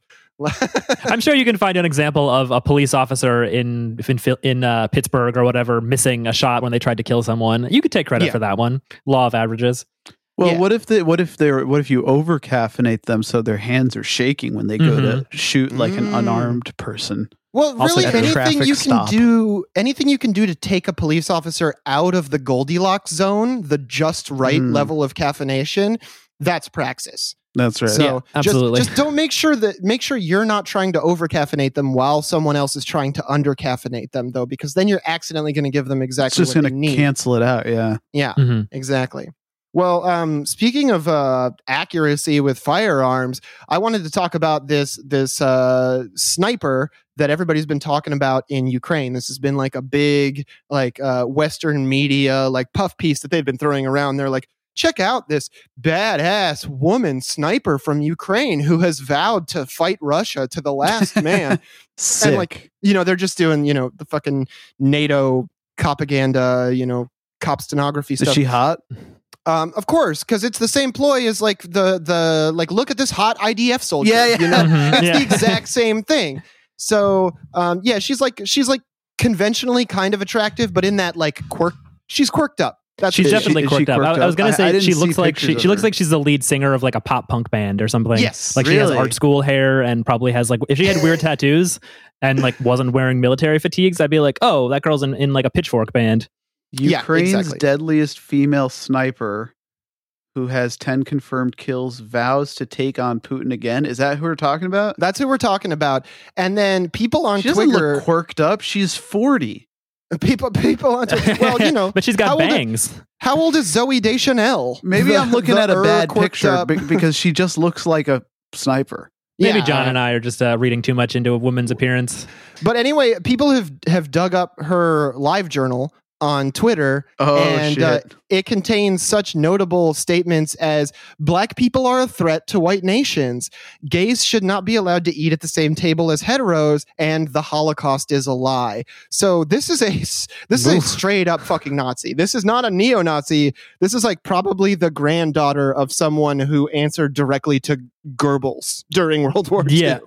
I'm sure you can find an example of a police officer in in, in uh, Pittsburgh or whatever missing a shot when they tried to kill someone. You could take credit yeah. for that one. Law of averages. Well, yeah. what if they what if they're what if you over caffeinate them so their hands are shaking when they go mm-hmm. to shoot like mm. an unarmed person? Well, Also really, at a anything traffic you can stop. do, anything you can do to take a police officer out of the Goldilocks zone, the just right Mm. level of caffeination, that's praxis. That's right. So Yeah, absolutely. Just, just don't make sure that make sure you're not trying to over caffeinate them while someone else is trying to under caffeinate them, though, because then you're accidentally going to give them It's exactly just what going they to need. cancel it out. Yeah. Yeah, Mm-hmm. exactly. Well, um, speaking of uh, accuracy with firearms, I wanted to talk about this this uh, sniper that everybody's been talking about in Ukraine. This has been like a big like uh, Western media like puff piece that they've been throwing around. They're like, check out this badass woman sniper from Ukraine who has vowed to fight Russia to the last man. Sick. And like, you know, they're just doing, you know, the fucking NATO propaganda, you know, cop stenography Is stuff. she hot? Um, of course, because it's the same ploy as like the the like look at this hot I D F soldier. Yeah, yeah. You know, Mhm, it's yeah. the exact same thing. So um, yeah, she's like she's like conventionally kind of attractive, but in that like quirk, she's quirked up. That's She's what it is. definitely Is she quirked up. quirked I, I was up? gonna I- I say didn't she see looks like she, pictures she of looks her. like she's the lead singer of like a pop punk band or something. Yes, like she has really? art school hair and probably has like if she had weird tattoos and like wasn't wearing military fatigues, I'd be like, oh, that girl's in, in like a Pitchfork band. Yeah, Ukraine's exactly. deadliest female sniper, who has ten confirmed kills, vows to take on Putin again. Is that who we're talking about? That's who we're talking about. And then people on She doesn't Twitter, look quirked up. She's forty. people people on Twitter. Well, you know, But she's how got old is- bangs. how old is Zoe Deschanel? Maybe The- I'm looking the at a er bad quirked picture up- be- because she just looks like a sniper. Maybe Yeah. John and I are just uh, reading too much into a woman's appearance. But anyway, people have have dug up her live journal on Twitter, Oh, and uh, shit. it contains such notable statements as "Black people are a threat to white nations," "Gays should not be allowed to eat at the same table as heteros," and "The Holocaust is a lie." So this is a this is a Oof. straight up fucking Nazi. This is not a neo-Nazi. This is like probably the granddaughter of someone who answered directly to Goebbels during World War Two. Yeah.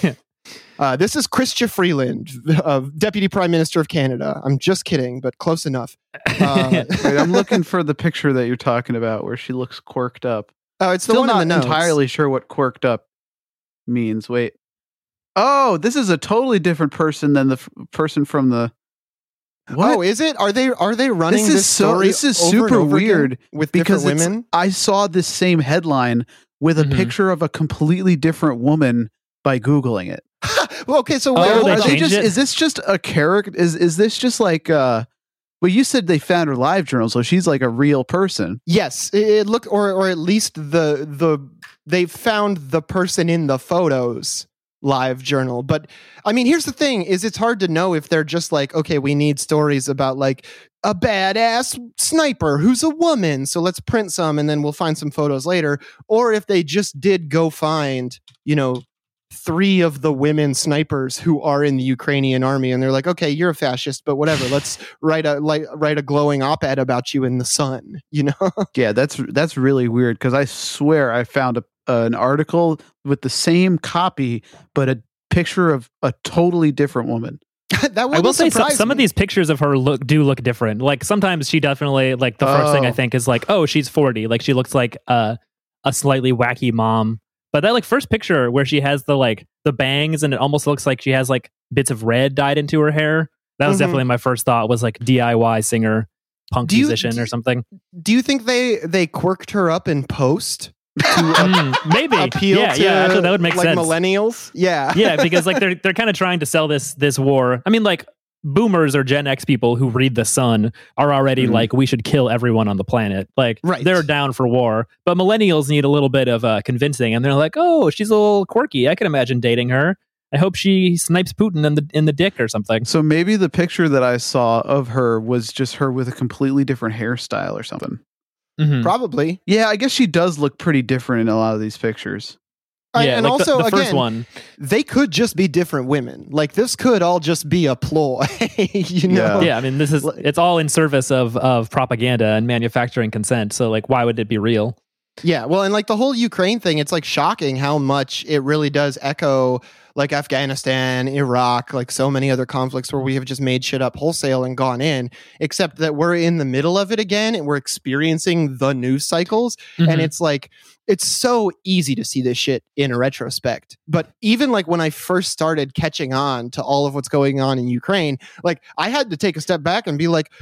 Uh, this is Chrystia Freeland, uh, Deputy Prime Minister of Canada. I'm just kidding, but close enough. Uh, Wait, I'm looking for the picture that you're talking about where she looks quirked up. oh, it's the Still one not in the notes. entirely sure what quirked up means. Wait. Oh, this is a totally different person than the f- person from the. What? Oh, is it? Are they are they running This this, is so- story this is over and super over again weird with because different it's- women? I saw this same headline with a Mhm. picture of a completely different woman by Googling it. Well, okay, so Oh, wait, they hold Are on. they changed just, it? is this just a character? Is is this just like? Uh, well, you said they found her live journal, so she's like a real person. Yes, it, it looked, or or at least the the they found the person in the photos live journal. But I mean, here's the thing: is it's hard to know if they're just like, okay, we need stories about like a badass sniper who's a woman, so let's print some and then we'll find some photos later, or if they just did go find, you know, three of the women snipers who are in the Ukrainian army, and they're like, okay, you're a fascist, but whatever. Let's write a like write a glowing op-ed about you in the Sun. You know? Yeah, that's that's really weird because I swear I found a, uh, an article with the same copy but a picture of a totally different woman. that I will say some, surprise some of me. these pictures of her look do look different. Like sometimes she definitely like the first thing I Oh. think is like, oh, she's forty. Like she looks like uh, a slightly wacky mom. But that like first picture where she has the like the bangs and it almost looks like she has like bits of red dyed into her hair. That was Mhm. definitely my first thought was like D I Y singer, punk Do you- musician do- or something. Do you think they they quirked her up in post to Mm, maybe. appeal yeah, to yeah, actually that would make like sense. millennials? Yeah. Yeah, because like they're they're kind of trying to sell this this war. I mean, like boomers or Gen X people who read The Sun are already Mhm. like, we should kill everyone on the planet. Like Right. they're down for war, but millennials need a little bit of uh, convincing, and they're like, oh, she's a little quirky. I can imagine dating her. I hope she snipes Putin in the in the dick or something. So maybe the picture that I saw of her was just her with a completely different hairstyle or something. Mhm. Probably. Yeah, I guess she does look pretty different in a lot of these pictures. Uh, Yeah, and like the- also, the, first again, one. they could just be different women. Like this could all just be a ploy. you know? Yeah, I mean, this is it's all in service of of propaganda and manufacturing consent. So like, why would it be real? Yeah, well, and like the whole Ukraine thing, it's like shocking how much it really does echo like Afghanistan, Iraq, like so many other conflicts where we have just made shit up wholesale and gone in, except that we're in the middle of it again and we're experiencing the news cycles. Mhm. And it's like, it's so easy to see this shit in a retrospect. But even like when I first started catching on to all of what's going on in Ukraine, like I had to take a step back and be like,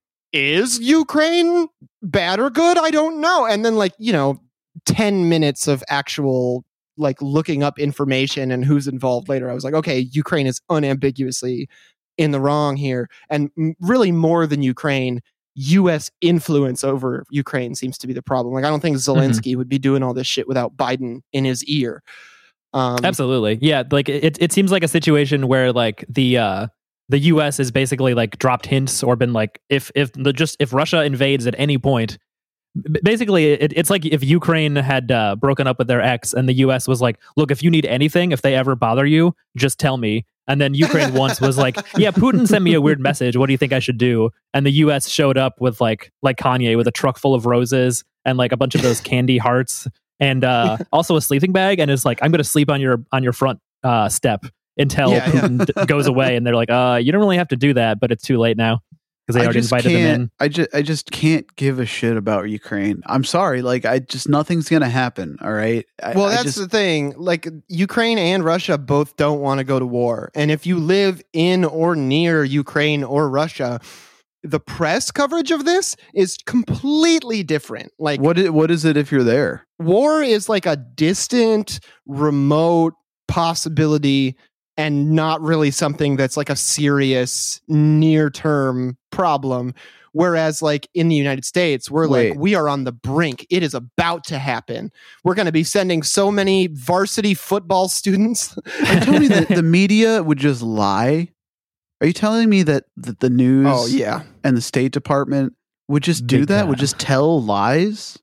is Ukraine bad or good? I don't know. And then like, you know, ten minutes of actual like looking up information and who's involved later, I was like, okay, Ukraine is unambiguously in the wrong here. And m- really more than Ukraine, U S influence over Ukraine seems to be the problem. Like, I don't think Zelensky would be doing all this shit without Biden in his ear. Um, Absolutely. Yeah. Like it, it seems like a situation where like the, uh, the U S has basically like dropped hints or been like, if, if the just, if Russia invades at any point, b- basically it, it's like if Ukraine had uh, broken up with their ex and the U S was like, look, if you need anything, if they ever bother you, just tell me. And then Ukraine once was like, yeah, Putin sent me a weird message. What do you think I should do? And the U S showed up with like, like Kanye with a truck full of roses and like a bunch of those candy hearts and uh, also a sleeping bag. And it's like, I'm going to sleep on your, on your front uh, step until Yeah, yeah. Putin d- goes away. And they're like, uh, you don't really have to do that, but it's too late now because they I already just invited them can't. in. I just I just can't give a shit about Ukraine. I'm sorry. Like I just nothing's gonna happen. All right. I, Well, I that's just, the thing. Like, Ukraine and Russia both don't want to go to war. And if you live in or near Ukraine or Russia, the press coverage of this is completely different. Like, what is, what is it if you're there? war is like a distant, remote possibility and not really something that's like a serious near term problem. Whereas, like in the United States, we're Wait. like, we are on the brink. It is about to happen. We're going to be sending so many varsity football students. And tell me that the media would just lie. Are you telling me that, that the news Oh, yeah. and the State Department would just do Big that? time. Would just tell lies?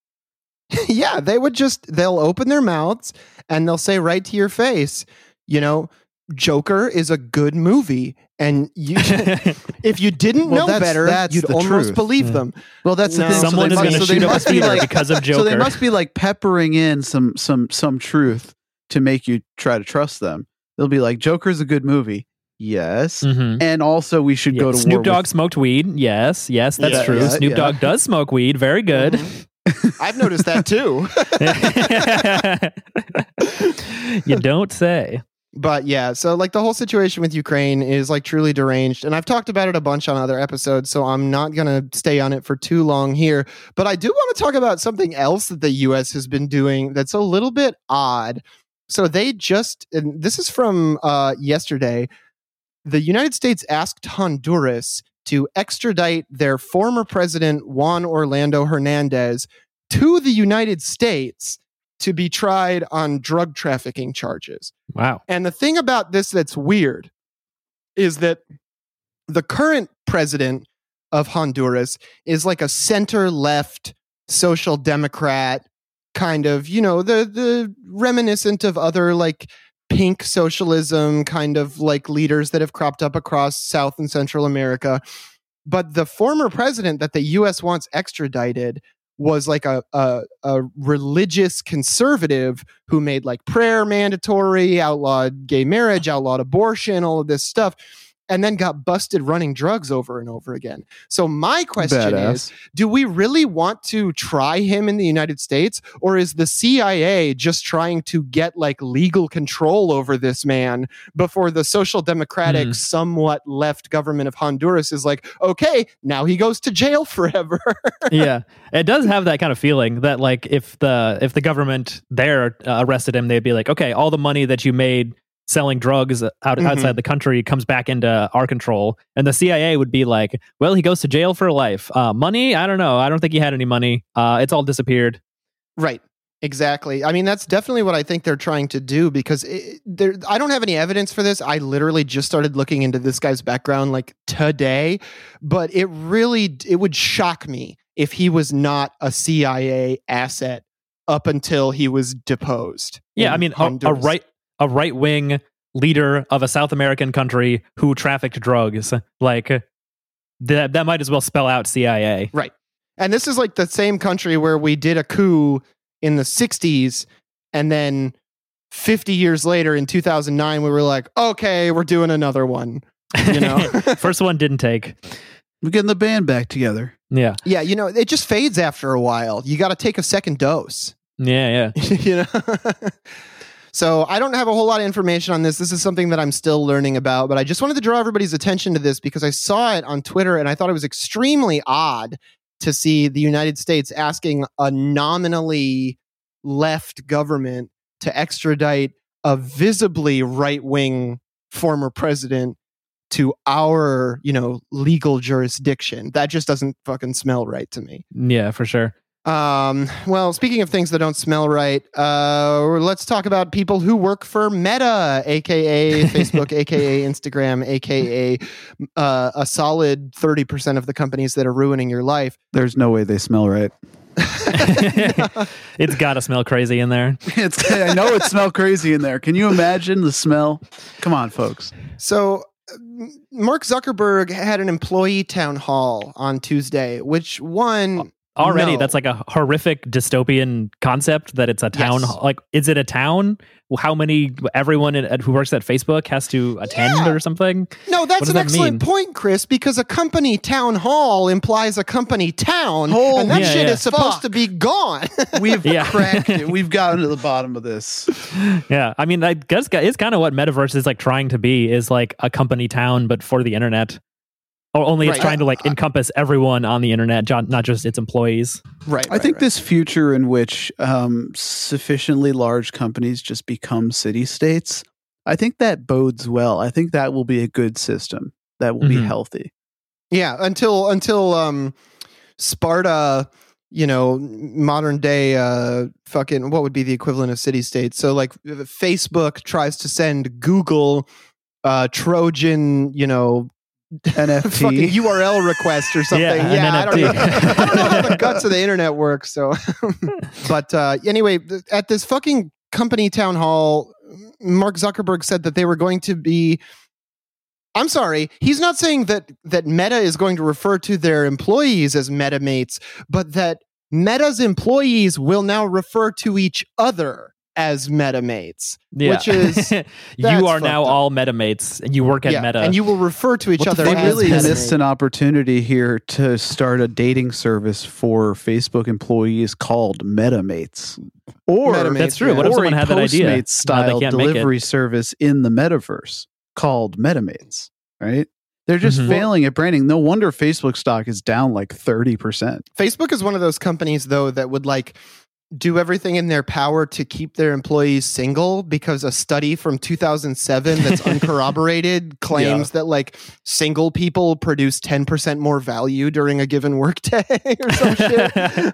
Yeah, they would just, they'll open their mouths and they'll say right to your face, you know, Joker is a good movie. And you, if you didn't Well, know that's- better, that's you'd the almost truth. believe Yeah. them. Well, that's the No. thing. So Someone they is must- going to so they shoot up a must be theater like- because of Joker. So they must be like peppering in some some some truth to make you try to trust them. They'll be like, Joker's a good movie. Yes. Mhm. And also we should Yeah, go to Snoop war Dogg with- smoked weed. Yes, yes, that's Yeah, true. yeah, Snoop yeah. Dogg does smoke weed. Very good. Mhm. I've noticed that too. You don't say. But yeah, so like the whole situation with Ukraine is like truly deranged. And I've talked about it a bunch on other episodes, so I'm not going to stay on it for too long here. But I do want to talk about something else that the U S has been doing that's a little bit odd. So they just, and this is from uh, yesterday, the United States asked Honduras to extradite their former president, Juan Orlando Hernandez, to the United States to be tried on drug trafficking charges. Wow. And the thing about this that's weird is that the current president of Honduras is like a center left social democrat kind of, you know, the the reminiscent of other like pink socialism kind of like leaders that have cropped up across South and Central America. But the former president that the U S wants extradited was like a, a a religious conservative who made like prayer mandatory, outlawed gay marriage, outlawed abortion, all of this stuff. and then got busted running drugs over and over again. So my question Badass. is, do we really want to try him in the United States, or is the C I A just trying to get like legal control over this man before the social democratic, Mm. somewhat left government of Honduras is like, okay, now he goes to jail forever? Yeah, it does have that kind of feeling that like if the if the government there uh, arrested him, they'd be like, okay, all the money that you made selling drugs out Mhm. outside the country comes back into our control, and the C I A would be like, well, he goes to jail for life. Uh, money, I don't know. I don't think he had any money. Uh, it's all disappeared. Right. Exactly. I mean, that's definitely what I think they're trying to do, because it, there, I don't have any evidence for this. I literally just started looking into this guy's background like today, but it really, it would shock me if he was not a C I A asset up until he was deposed. Yeah, in I mean, a, a Honduras. right a right wing leader of a South American country who trafficked drugs, like that that might as well spell out C I A. Right. And this is like the same country where we did a coup in the sixties, and then fifty years later in two thousand nine, we were like, okay, we're doing another one. You know? First one didn't take. We're getting the band back together. Yeah, Yeah, you know, it just fades after a while. You got to take a second dose. yeah, yeah. You know? So I don't have a whole lot of information on this. This is something that I'm still learning about, but I just wanted to draw everybody's attention to this because I saw it on Twitter and I thought it was extremely odd to see the United States asking a nominally left government to extradite a visibly right-wing former president to our, you know, legal jurisdiction. That just doesn't fucking smell right to me. Yeah, for sure. Um, well, speaking of things that don't smell right, uh, let's talk about people who work for Meta, aka Facebook, aka Instagram, aka uh, a solid thirty percent of the companies that are ruining your life. There's no way they smell right. It's got to smell crazy in there. It's, I know it smelled crazy in there. Can you imagine the smell? Come on, folks. So, uh, Mark Zuckerberg had an employee town hall on Tuesday, which one... Already, No. that's like a horrific dystopian concept that it's a town. Yes. hall. Like, is it a town? How many, everyone in, who works at Facebook has to attend Yeah. or something? No, that's does an that excellent mean? point, Chris, because a company town hall implies a company town, Oh, and that yeah, shit yeah. is supposed Fuck. to be gone. We've Yeah. cracked it. We've gotten to the bottom of this. Yeah. I mean, I guess it's kind of what Metaverse is like trying to be, is like a company town, but for the internet. Or only it's Right. trying to like encompass everyone on the internet, jo- not just its employees. Right. I think this future in which um, sufficiently large companies just become city states, I think that bodes well. I think that will be a good system that will be Mhm. healthy. Yeah, until until um, Sparta, you know, modern day uh, fucking what would be the equivalent of city states? So like Facebook tries to send Google uh, Trojan, you know, N F T. fucking U R L request or something. Yeah, Yeah, an I don't know. N F T. I don't know how the guts of the internet work. So, but uh, anyway, th- at this fucking company town hall, Mark Zuckerberg said that they were going to be. I'm sorry, he's not saying that that Meta is going to refer to their employees as MetaMates, but that Meta's employees will now refer to each other as MetaMates, Yeah. which is you that's are now fucked up. all MetaMates and you work at yeah, Meta. and you will refer to each What the other fuck They as really MetaMate. missed an opportunity here to start a dating service for Facebook employees called MetaMates. Or MetaMates, That's true. yeah. What if or someone a had that idea? Postmates Now they style can't make it. delivery service in the metaverse called MetaMates, right? They're just Mhm. failing at branding. No wonder Facebook stock is down like thirty percent. Facebook is one of those companies, though, that would like do everything in their power to keep their employees single, because a study from two thousand seven that's uncorroborated claims that like single people produce ten percent more value during a given workday or some shit.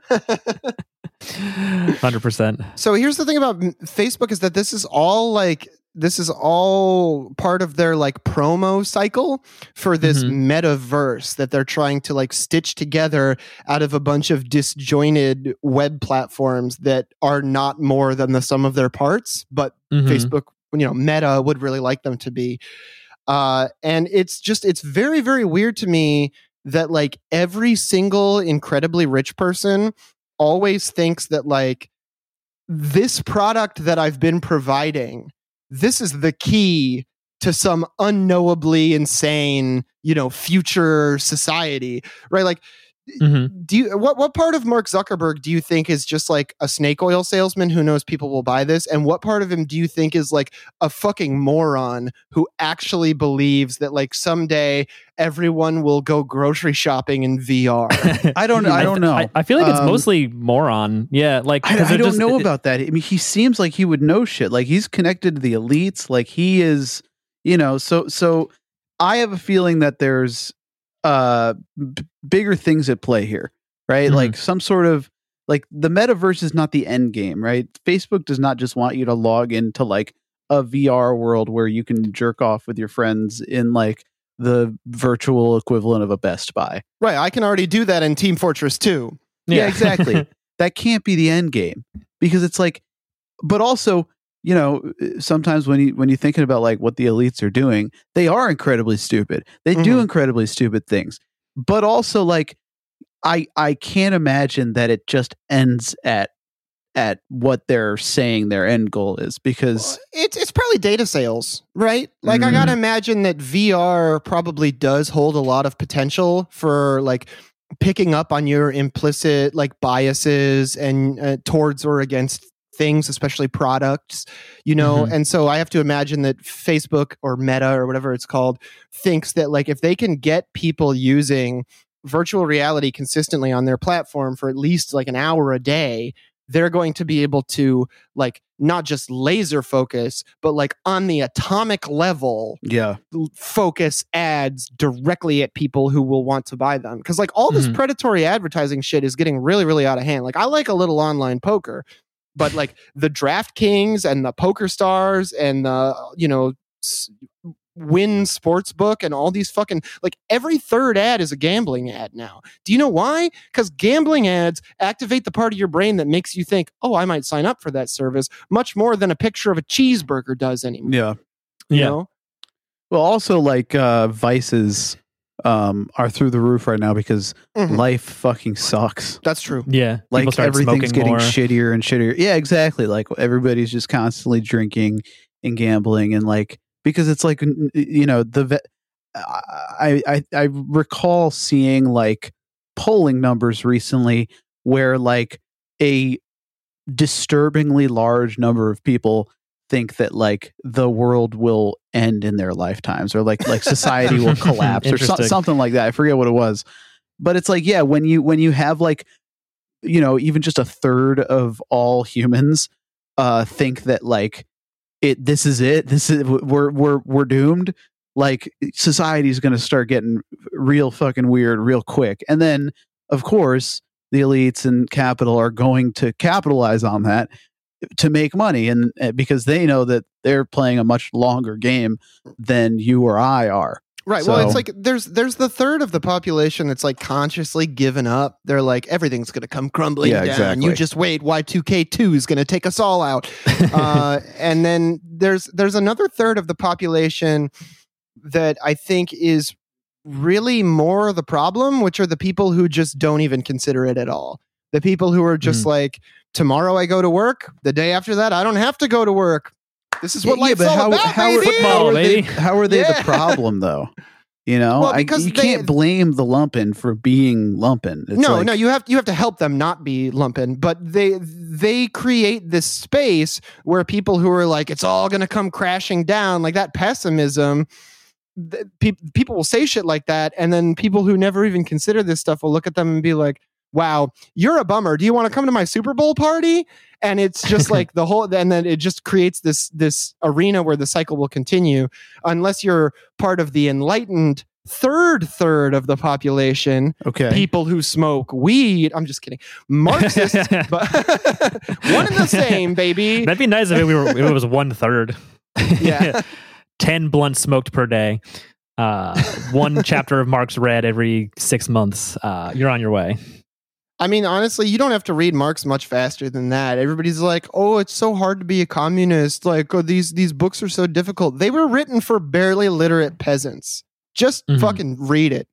one hundred percent. So here's the thing about m- Facebook is that this is all like this is all part of their like promo cycle for this Mhm. metaverse that they're trying to like stitch together out of a bunch of disjointed web platforms that are not more than the sum of their parts, but Mhm. Facebook, you know, Meta would really like them to be. Uh, and it's just, it's very, very weird to me that like every single incredibly rich person always thinks that like this product that I've been providing, this is the key to some unknowably insane, you know, future society, right? Like, Mm-hmm. do you what what part of Mark Zuckerberg do you think is just like a snake oil salesman who knows people will buy this, and what part of him do you think is like a fucking moron who actually believes that like someday everyone will go grocery shopping in V R? I don't. I don't know. I, I feel like it's Um, mostly moron. Yeah, like I, 'cause I they're don't just- know it- about that. I mean, he seems like he would know shit. Like he's connected to the elites. Like he is, you know. So, so I have a feeling that there's uh b- bigger things at play here, right? Mhm. Like some sort of like the metaverse is not the end game, right? Facebook does not just want you to log into like a V R world where you can jerk off with your friends in like the virtual equivalent of a Best Buy. Right, I can already do that in Team Fortress two. Yeah, exactly. That can't be the end game because it's like, but also, you know, sometimes when you when you're thinking about like what the elites are doing, they are incredibly stupid. They do Mhm. incredibly stupid things, but also like, I I can't imagine that it just ends at at what they're saying their end goal is because It's it's probably data sales, right? Like I gotta imagine that V R probably does hold a lot of potential for like picking up on your implicit like biases and uh, towards or against things, especially products, you know. Mhm. And so I have to imagine that Facebook or Meta or whatever it's called thinks that like if they can get people using virtual reality consistently on their platform for at least like an hour a day, they're going to be able to like not just laser focus, but like on the atomic level yeah, l- focus ads directly at people who will want to buy them. Because like all this Mhm. predatory advertising shit is getting really, really out of hand. Like I like a little online poker, but like the DraftKings and the Poker Stars and the, you know, s- Win Sportsbook and all these fucking like every third ad is a gambling ad now. Do you know why? Because gambling ads activate the part of your brain that makes you think, oh, I might sign up for that service much more than a picture of a cheeseburger does anymore. yeah. You Yeah. know? Well, also like uh, vices um, are through the roof right now because Mhm. life fucking sucks. That's true. Yeah, Like people start everything's smoking getting more. shittier and shittier. Yeah, exactly. Like everybody's just constantly drinking and gambling and like because it's like n- n- you know the ve- I I I recall seeing like polling numbers recently where like a disturbingly large number of people think that like the world will end in their lifetimes or like like society will collapse or so, Interesting. something like that. I forget what it was. But it's like yeah, when you when you have like you know even just a third of all humans uh think that like it this is it this is we're we're we're doomed, like society's going to start getting real fucking weird real quick. And then of course the elites and capital are going to capitalize on that to make money, and uh, because they know that they're playing a much longer game than you or I are. Right. Well, it's So- like there's there's the third of the population that's like consciously given up. They're like everything's going to come crumbling Yeah, down. exactly. You just wait. Y two K two is going to take us all out. uh, and then there's there's another third of the population that I think is really more the problem, which are the people who just don't even consider it at all. The people who are just Mm. like, tomorrow I go to work. The day after that, I don't have to go to work. This is what Yeah, life's but all how, about, how, baby. are, how are they, baby. how are they Yeah. the problem though? You know, Well, I, because you they- can't blame the lumpen for being lumpen. It's no, like, no, you have you have to help them not be lumpen, but they they create this space where people who are like it's all going to come crashing down, like that pessimism. th- pe- people will say shit like that, and then people who never even consider this stuff will look at them and be like, "Wow, you're a bummer. Do you want to come to my Super Bowl party?" And it's just like the whole, and then it just creates this this arena where the cycle will continue unless you're part of the enlightened third third of the population, okay. people who smoke weed. I'm just kidding. Marxists, but one and the same, baby. That'd be nice if it, we were, if it was one third. Yeah. ten blunts smoked per day. Uh, one chapter of Marx read every six months. Uh, you're on your way. I mean, honestly, you don't have to read Marx much faster than that. Everybody's like, "Oh, it's so hard to be a communist. Like, oh, these these books are so difficult." They were written for barely literate peasants. Just Mhm. fucking read it.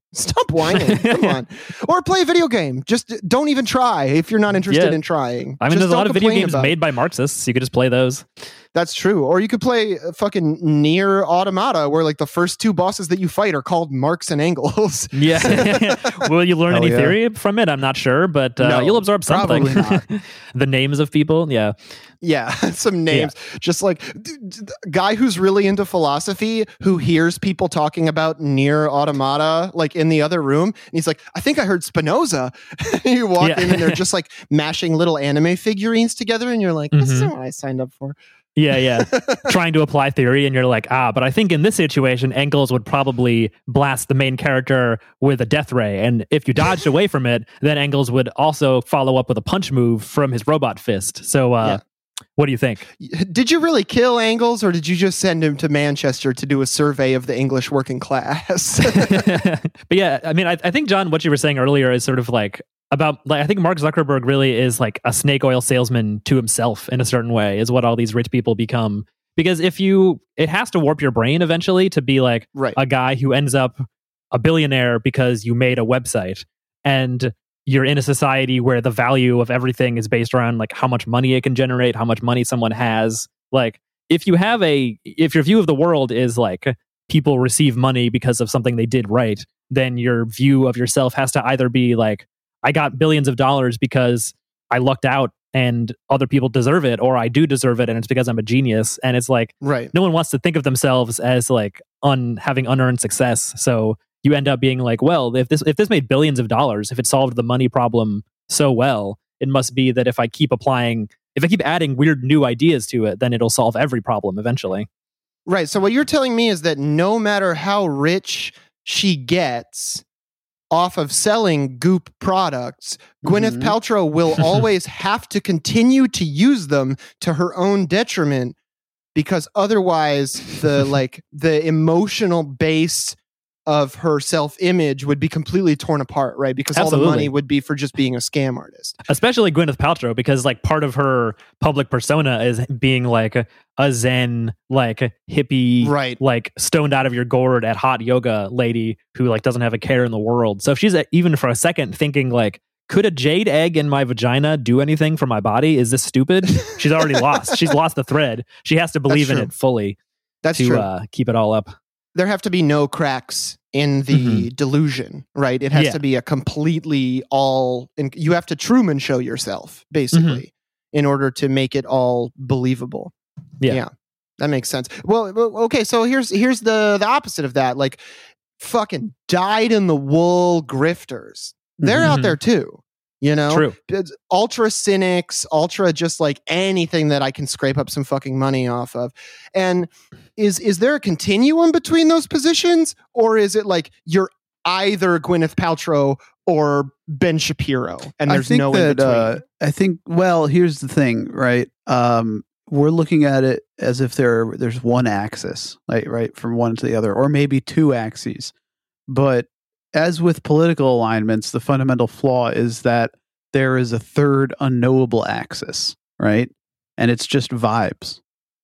Stop whining. Come on. Or play a video game. Just don't even try if you're not interested Yeah. in trying. I mean, Just there's a don't lot of video complain games about it. made by Marxists. You could just play those. That's true. Or you could play uh, fucking Near Automata, where like the first two bosses that you fight are called Marx and Engels. Yeah. Will you learn Hell any yeah. theory from it? I'm not sure, but uh, No, you'll absorb something. probably not. The names of people. Yeah. Yeah, some names. Just like d- d- guy who's really into philosophy who hears people talking about Near Automata like in the other room, and he's like, I think I heard Spinoza. You walk Yeah. in and they're just like mashing little anime figurines together, and you're like, this Mhm. isn't what I signed up for. Yeah, yeah. Trying to apply theory, and you're like, ah, but I think in this situation, Engels would probably blast the main character with a death ray. And if you dodged away from it, then Engels would also follow up with a punch move from his robot fist. So, uh, Yeah. what do you think? Did you really kill Engels, or did you just send him to Manchester to do a survey of the English working class? But yeah, I mean, I, I think, John, what you were saying earlier is sort of like about, like, I think Mark Zuckerberg really is like a snake oil salesman to himself in a certain way, is what all these rich people become. Because if you, it has to warp your brain eventually to be like Right. a guy who ends up a billionaire because you made a website, and you're in a society where the value of everything is based around like how much money it can generate, how much money someone has. Like, if you have a, if your view of the world is like people receive money because of something they did right, then your view of yourself has to either be like, I got billions of dollars because I lucked out and other people deserve it, or I do deserve it and it's because I'm a genius. And it's like, Right. no one wants to think of themselves as like un having unearned success. So you end up being like, well, if this if this made billions of dollars, if it solved the money problem so well, it must be that if I keep applying, if I keep adding weird new ideas to it, then it'll solve every problem eventually. Right. So what you're telling me is that no matter how rich she gets off of selling Goop products, Gwyneth Mhm. Paltrow will always have to continue to use them to her own detriment, because otherwise the like the emotional base of her self-image would be completely torn apart, right? Because all the Absolutely. money would be for just being a scam artist. Especially Gwyneth Paltrow, because like part of her public persona is being like a, a zen, like hippie, Right. like stoned out of your gourd at hot yoga lady who like doesn't have a care in the world. So if she's uh, even for a second thinking like, could a jade egg in my vagina do anything for my body? Is this stupid? She's already lost. She's lost the thread. She has to believe in true. it fully That's to true. uh, keep it all up. There have to be no cracks in the delusion, right? It has Yeah. to be a completely all, and you have to Truman show yourself, basically, in order to make it all believable. Yeah. That makes sense. Well, well, okay, so here's here's the the opposite of that. Like fucking dyed in the wool grifters. They're out Mhm. there too. You know? True. It's ultra cynics, ultra just like anything that I can scrape up some fucking money off of. And is is there a continuum between those positions, or is it like you're either Gwyneth Paltrow or Ben Shapiro and there's I think no that, in between? Uh, I think. Well, here's the thing, right? Um, we're looking at it as if there there's one axis, like right from one to the other, or maybe two axes. But as with political alignments, the fundamental flaw is that there is a third unknowable axis, right? And it's just vibes.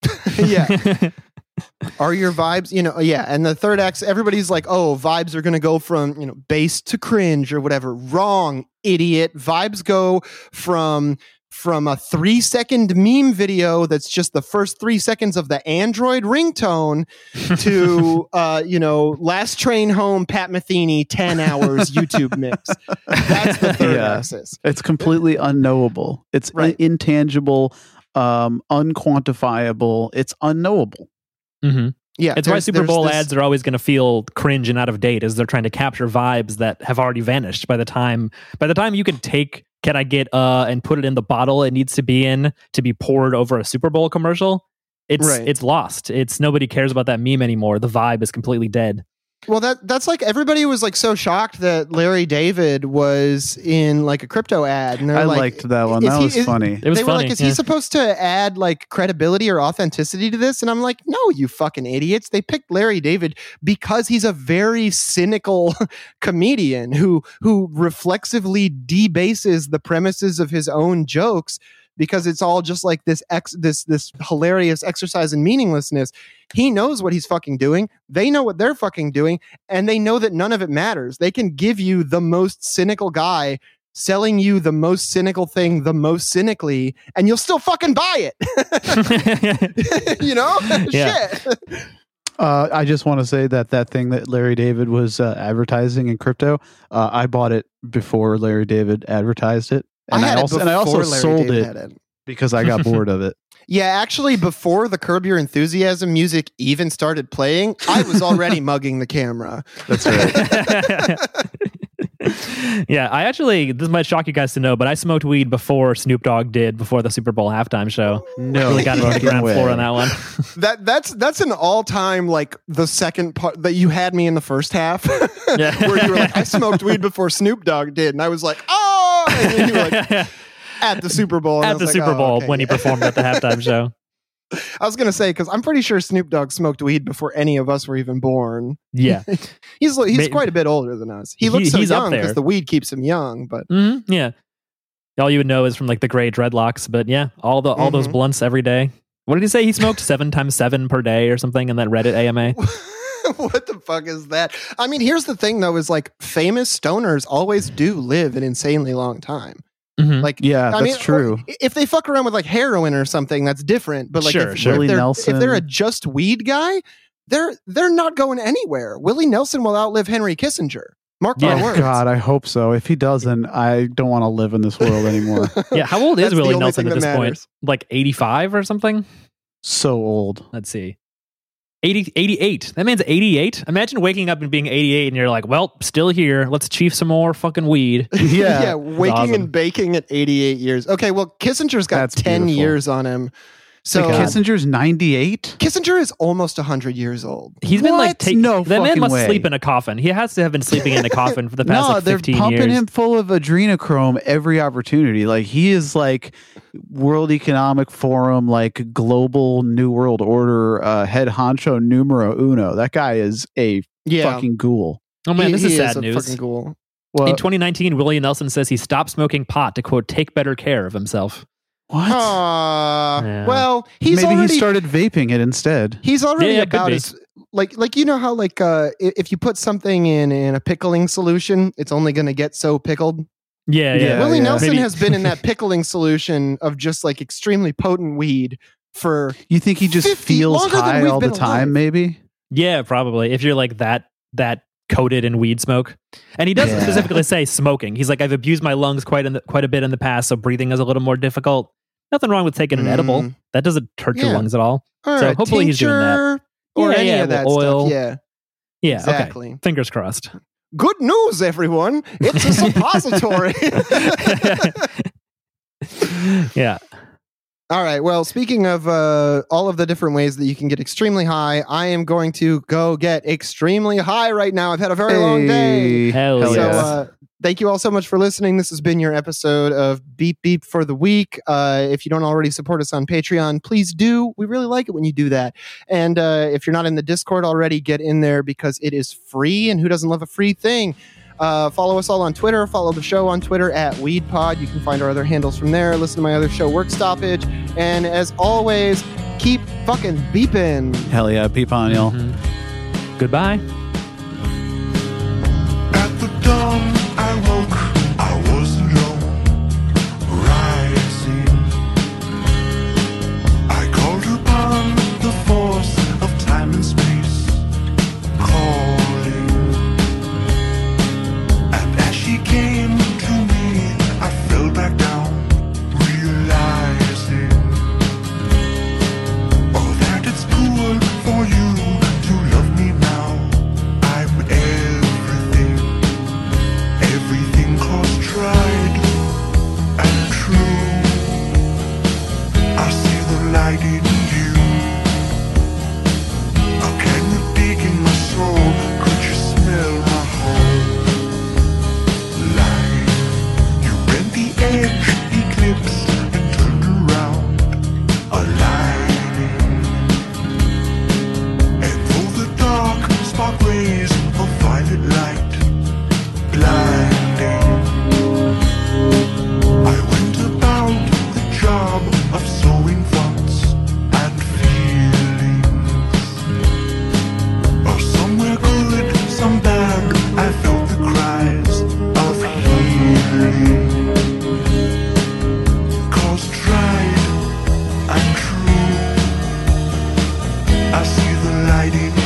Yeah. Are your vibes, you know, yeah. And the third act, everybody's like, oh, vibes are going to go from, you know, base to cringe or whatever. Wrong, idiot. Vibes go from from a three second meme video that's just the first three seconds of the Android ringtone to, uh, you know, last train home, Pat Metheny, ten hours YouTube mix. That's the third Yeah. axis. It's completely unknowable. It's Right. in- intangible, um, unquantifiable. It's unknowable. hmm Yeah. It's why there's- Super there's Bowl this- ads are always going to feel cringe and out of date, as they're trying to capture vibes that have already vanished by the time by the time you can take "Can I get uh" and put it in the bottle it needs to be in to be poured over a Super Bowl commercial. It's Right. it's lost. It's nobody cares about that meme anymore. The vibe is completely dead. Well, that that's like everybody was like so shocked that Larry David was in like a crypto ad, and they're I like, liked that one. is That he- was is- funny. It was they were funny. like, is yeah. he supposed to add like credibility or authenticity to this? And I'm like, no, you fucking idiots. They picked Larry David because he's a very cynical comedian who who reflexively debases the premises of his own jokes because it's all just like this ex this this hilarious exercise in meaninglessness. He knows what he's fucking doing. They know what they're fucking doing, and they know that none of it matters. They can give you the most cynical guy selling you the most cynical thing the most cynically, and you'll still fucking buy it. You know? Yeah. Shit. Uh, I just want to say that that thing that Larry David was uh, advertising in crypto, uh, I bought it before Larry David advertised it, and I, I, had also it and I also before Larry sold David it, had it. because I got bored of it. Yeah, actually, before the Curb Your Enthusiasm music even started playing, I was already mugging the camera. That's right. Yeah, I actually, this might shock you guys to know, but I smoked weed before Snoop Dogg did before the Super Bowl halftime show. No, Really got into the fucking ground way. floor on that one. That that's that's an all time like the second part that you had me in the first half, Yeah. where you were like, I smoked weed before Snoop Dogg did, and I was like, oh, and then you were like at the Super Bowl, and I At was the like, Super oh, Bowl okay, when he yeah. performed at the halftime show. I was gonna say because I'm pretty sure Snoop Dogg smoked weed before any of us were even born. Yeah. He's he's May- quite a bit older than us. He He- looks so he's up young there. because the weed keeps him young, but. hmm Yeah. All you would know is from like the gray dreadlocks, but yeah, all the all those Mhm. blunts every day. What did he say? He smoked seven times seven per day or something in that Reddit A M A. What the fuck is that? I mean, here's the thing though: is like famous stoners always do live an insanely long time. Mhm. Like, Yeah, I that's mean, true. or if they fuck around with like heroin or something, that's different. But like, Sure, if, sure. if Willie they're, Nelson. if they're a just weed guy, they're they're not going anywhere. Willie Nelson will outlive Henry Kissinger. Mark my Yeah. words. God, I hope so. If he doesn't, I don't want to live in this world anymore. Yeah, how old is That's the Willie only Nelson thing at that this point? matters. Like eighty-five or something? So old. Let's see. eighty, eighty-eight. That man's eighty-eight. Imagine waking up and being eighty-eight and you're like, well, still here. Let's chief some more fucking weed. Yeah. yeah, waking awesome. and baking at eighty-eight years. Okay, well, Kissinger's got That's ten beautiful. years on him. So Like, Kissinger's ninety-eight? Kissinger is almost one hundred years old. He's been like, What? take, No that man fucking must way. sleep in a coffin. He has to have been sleeping in a coffin for the past No, like they're fifteen pumping years. him full of adrenochrome every opportunity. Like, he is like World Economic Forum, like global New World Order uh, head honcho numero uno. That guy is a Yeah. fucking ghoul. Oh man, He- this he is sad a news. fucking ghoul. Well, In twenty nineteen, Willie Nelson says he stopped smoking pot to quote take better care of himself. what? Aw. Yeah. Well, he's Maybe already he started vaping it instead. he's already Yeah, yeah, could about be. as like like you know how like uh i- if you put something in in a pickling solution, it's only going to get so pickled. Yeah, yeah. Yeah, Willie yeah. Nelson Maybe- has been in that pickling solution of just like extremely potent weed for You think he just fifty feels longer than high we've all the been time, alive. maybe? Yeah, probably. If you're like that that coated in weed smoke. And he doesn't Yeah. specifically say smoking. He's like, I've abused my lungs quite in the, quite a bit in the past, so breathing is a little more difficult. Nothing wrong with taking an Mm. edible. That doesn't hurt your Yeah. lungs at all. all So right, hopefully he's doing that. tincture or Yeah, any yeah, of that well, oil. stuff. Yeah, Yeah, exactly. okay. Fingers crossed. Good news, everyone! It's a suppository. Yeah. All right. Well, speaking of uh, all of the different ways that you can get extremely high, I am going to go get extremely high right now. I've had a very long day. Hey. Hell, Hell So, yeah. uh, thank you all so much for listening. This has been your episode of Beep Beep for the week. Uh, if you don't already support us on Patreon, please do. We really like it when you do that. And uh, if you're not in the Discord already, get in there because it is free. And who doesn't love a free thing? Uh, follow us all on Twitter. Follow the show on Twitter at WeedPod. You can find our other handles from there. Listen to my other show, Work Stoppage. And as always, keep fucking beeping. Hell yeah, peep on y'all. Mhm. Goodbye. At the dawn I woke, I was alone, rising. I called upon the force of time and space, calling. And as she came to me, I fell back down, realizing, oh, that it's cool for you to love me now. I see the light in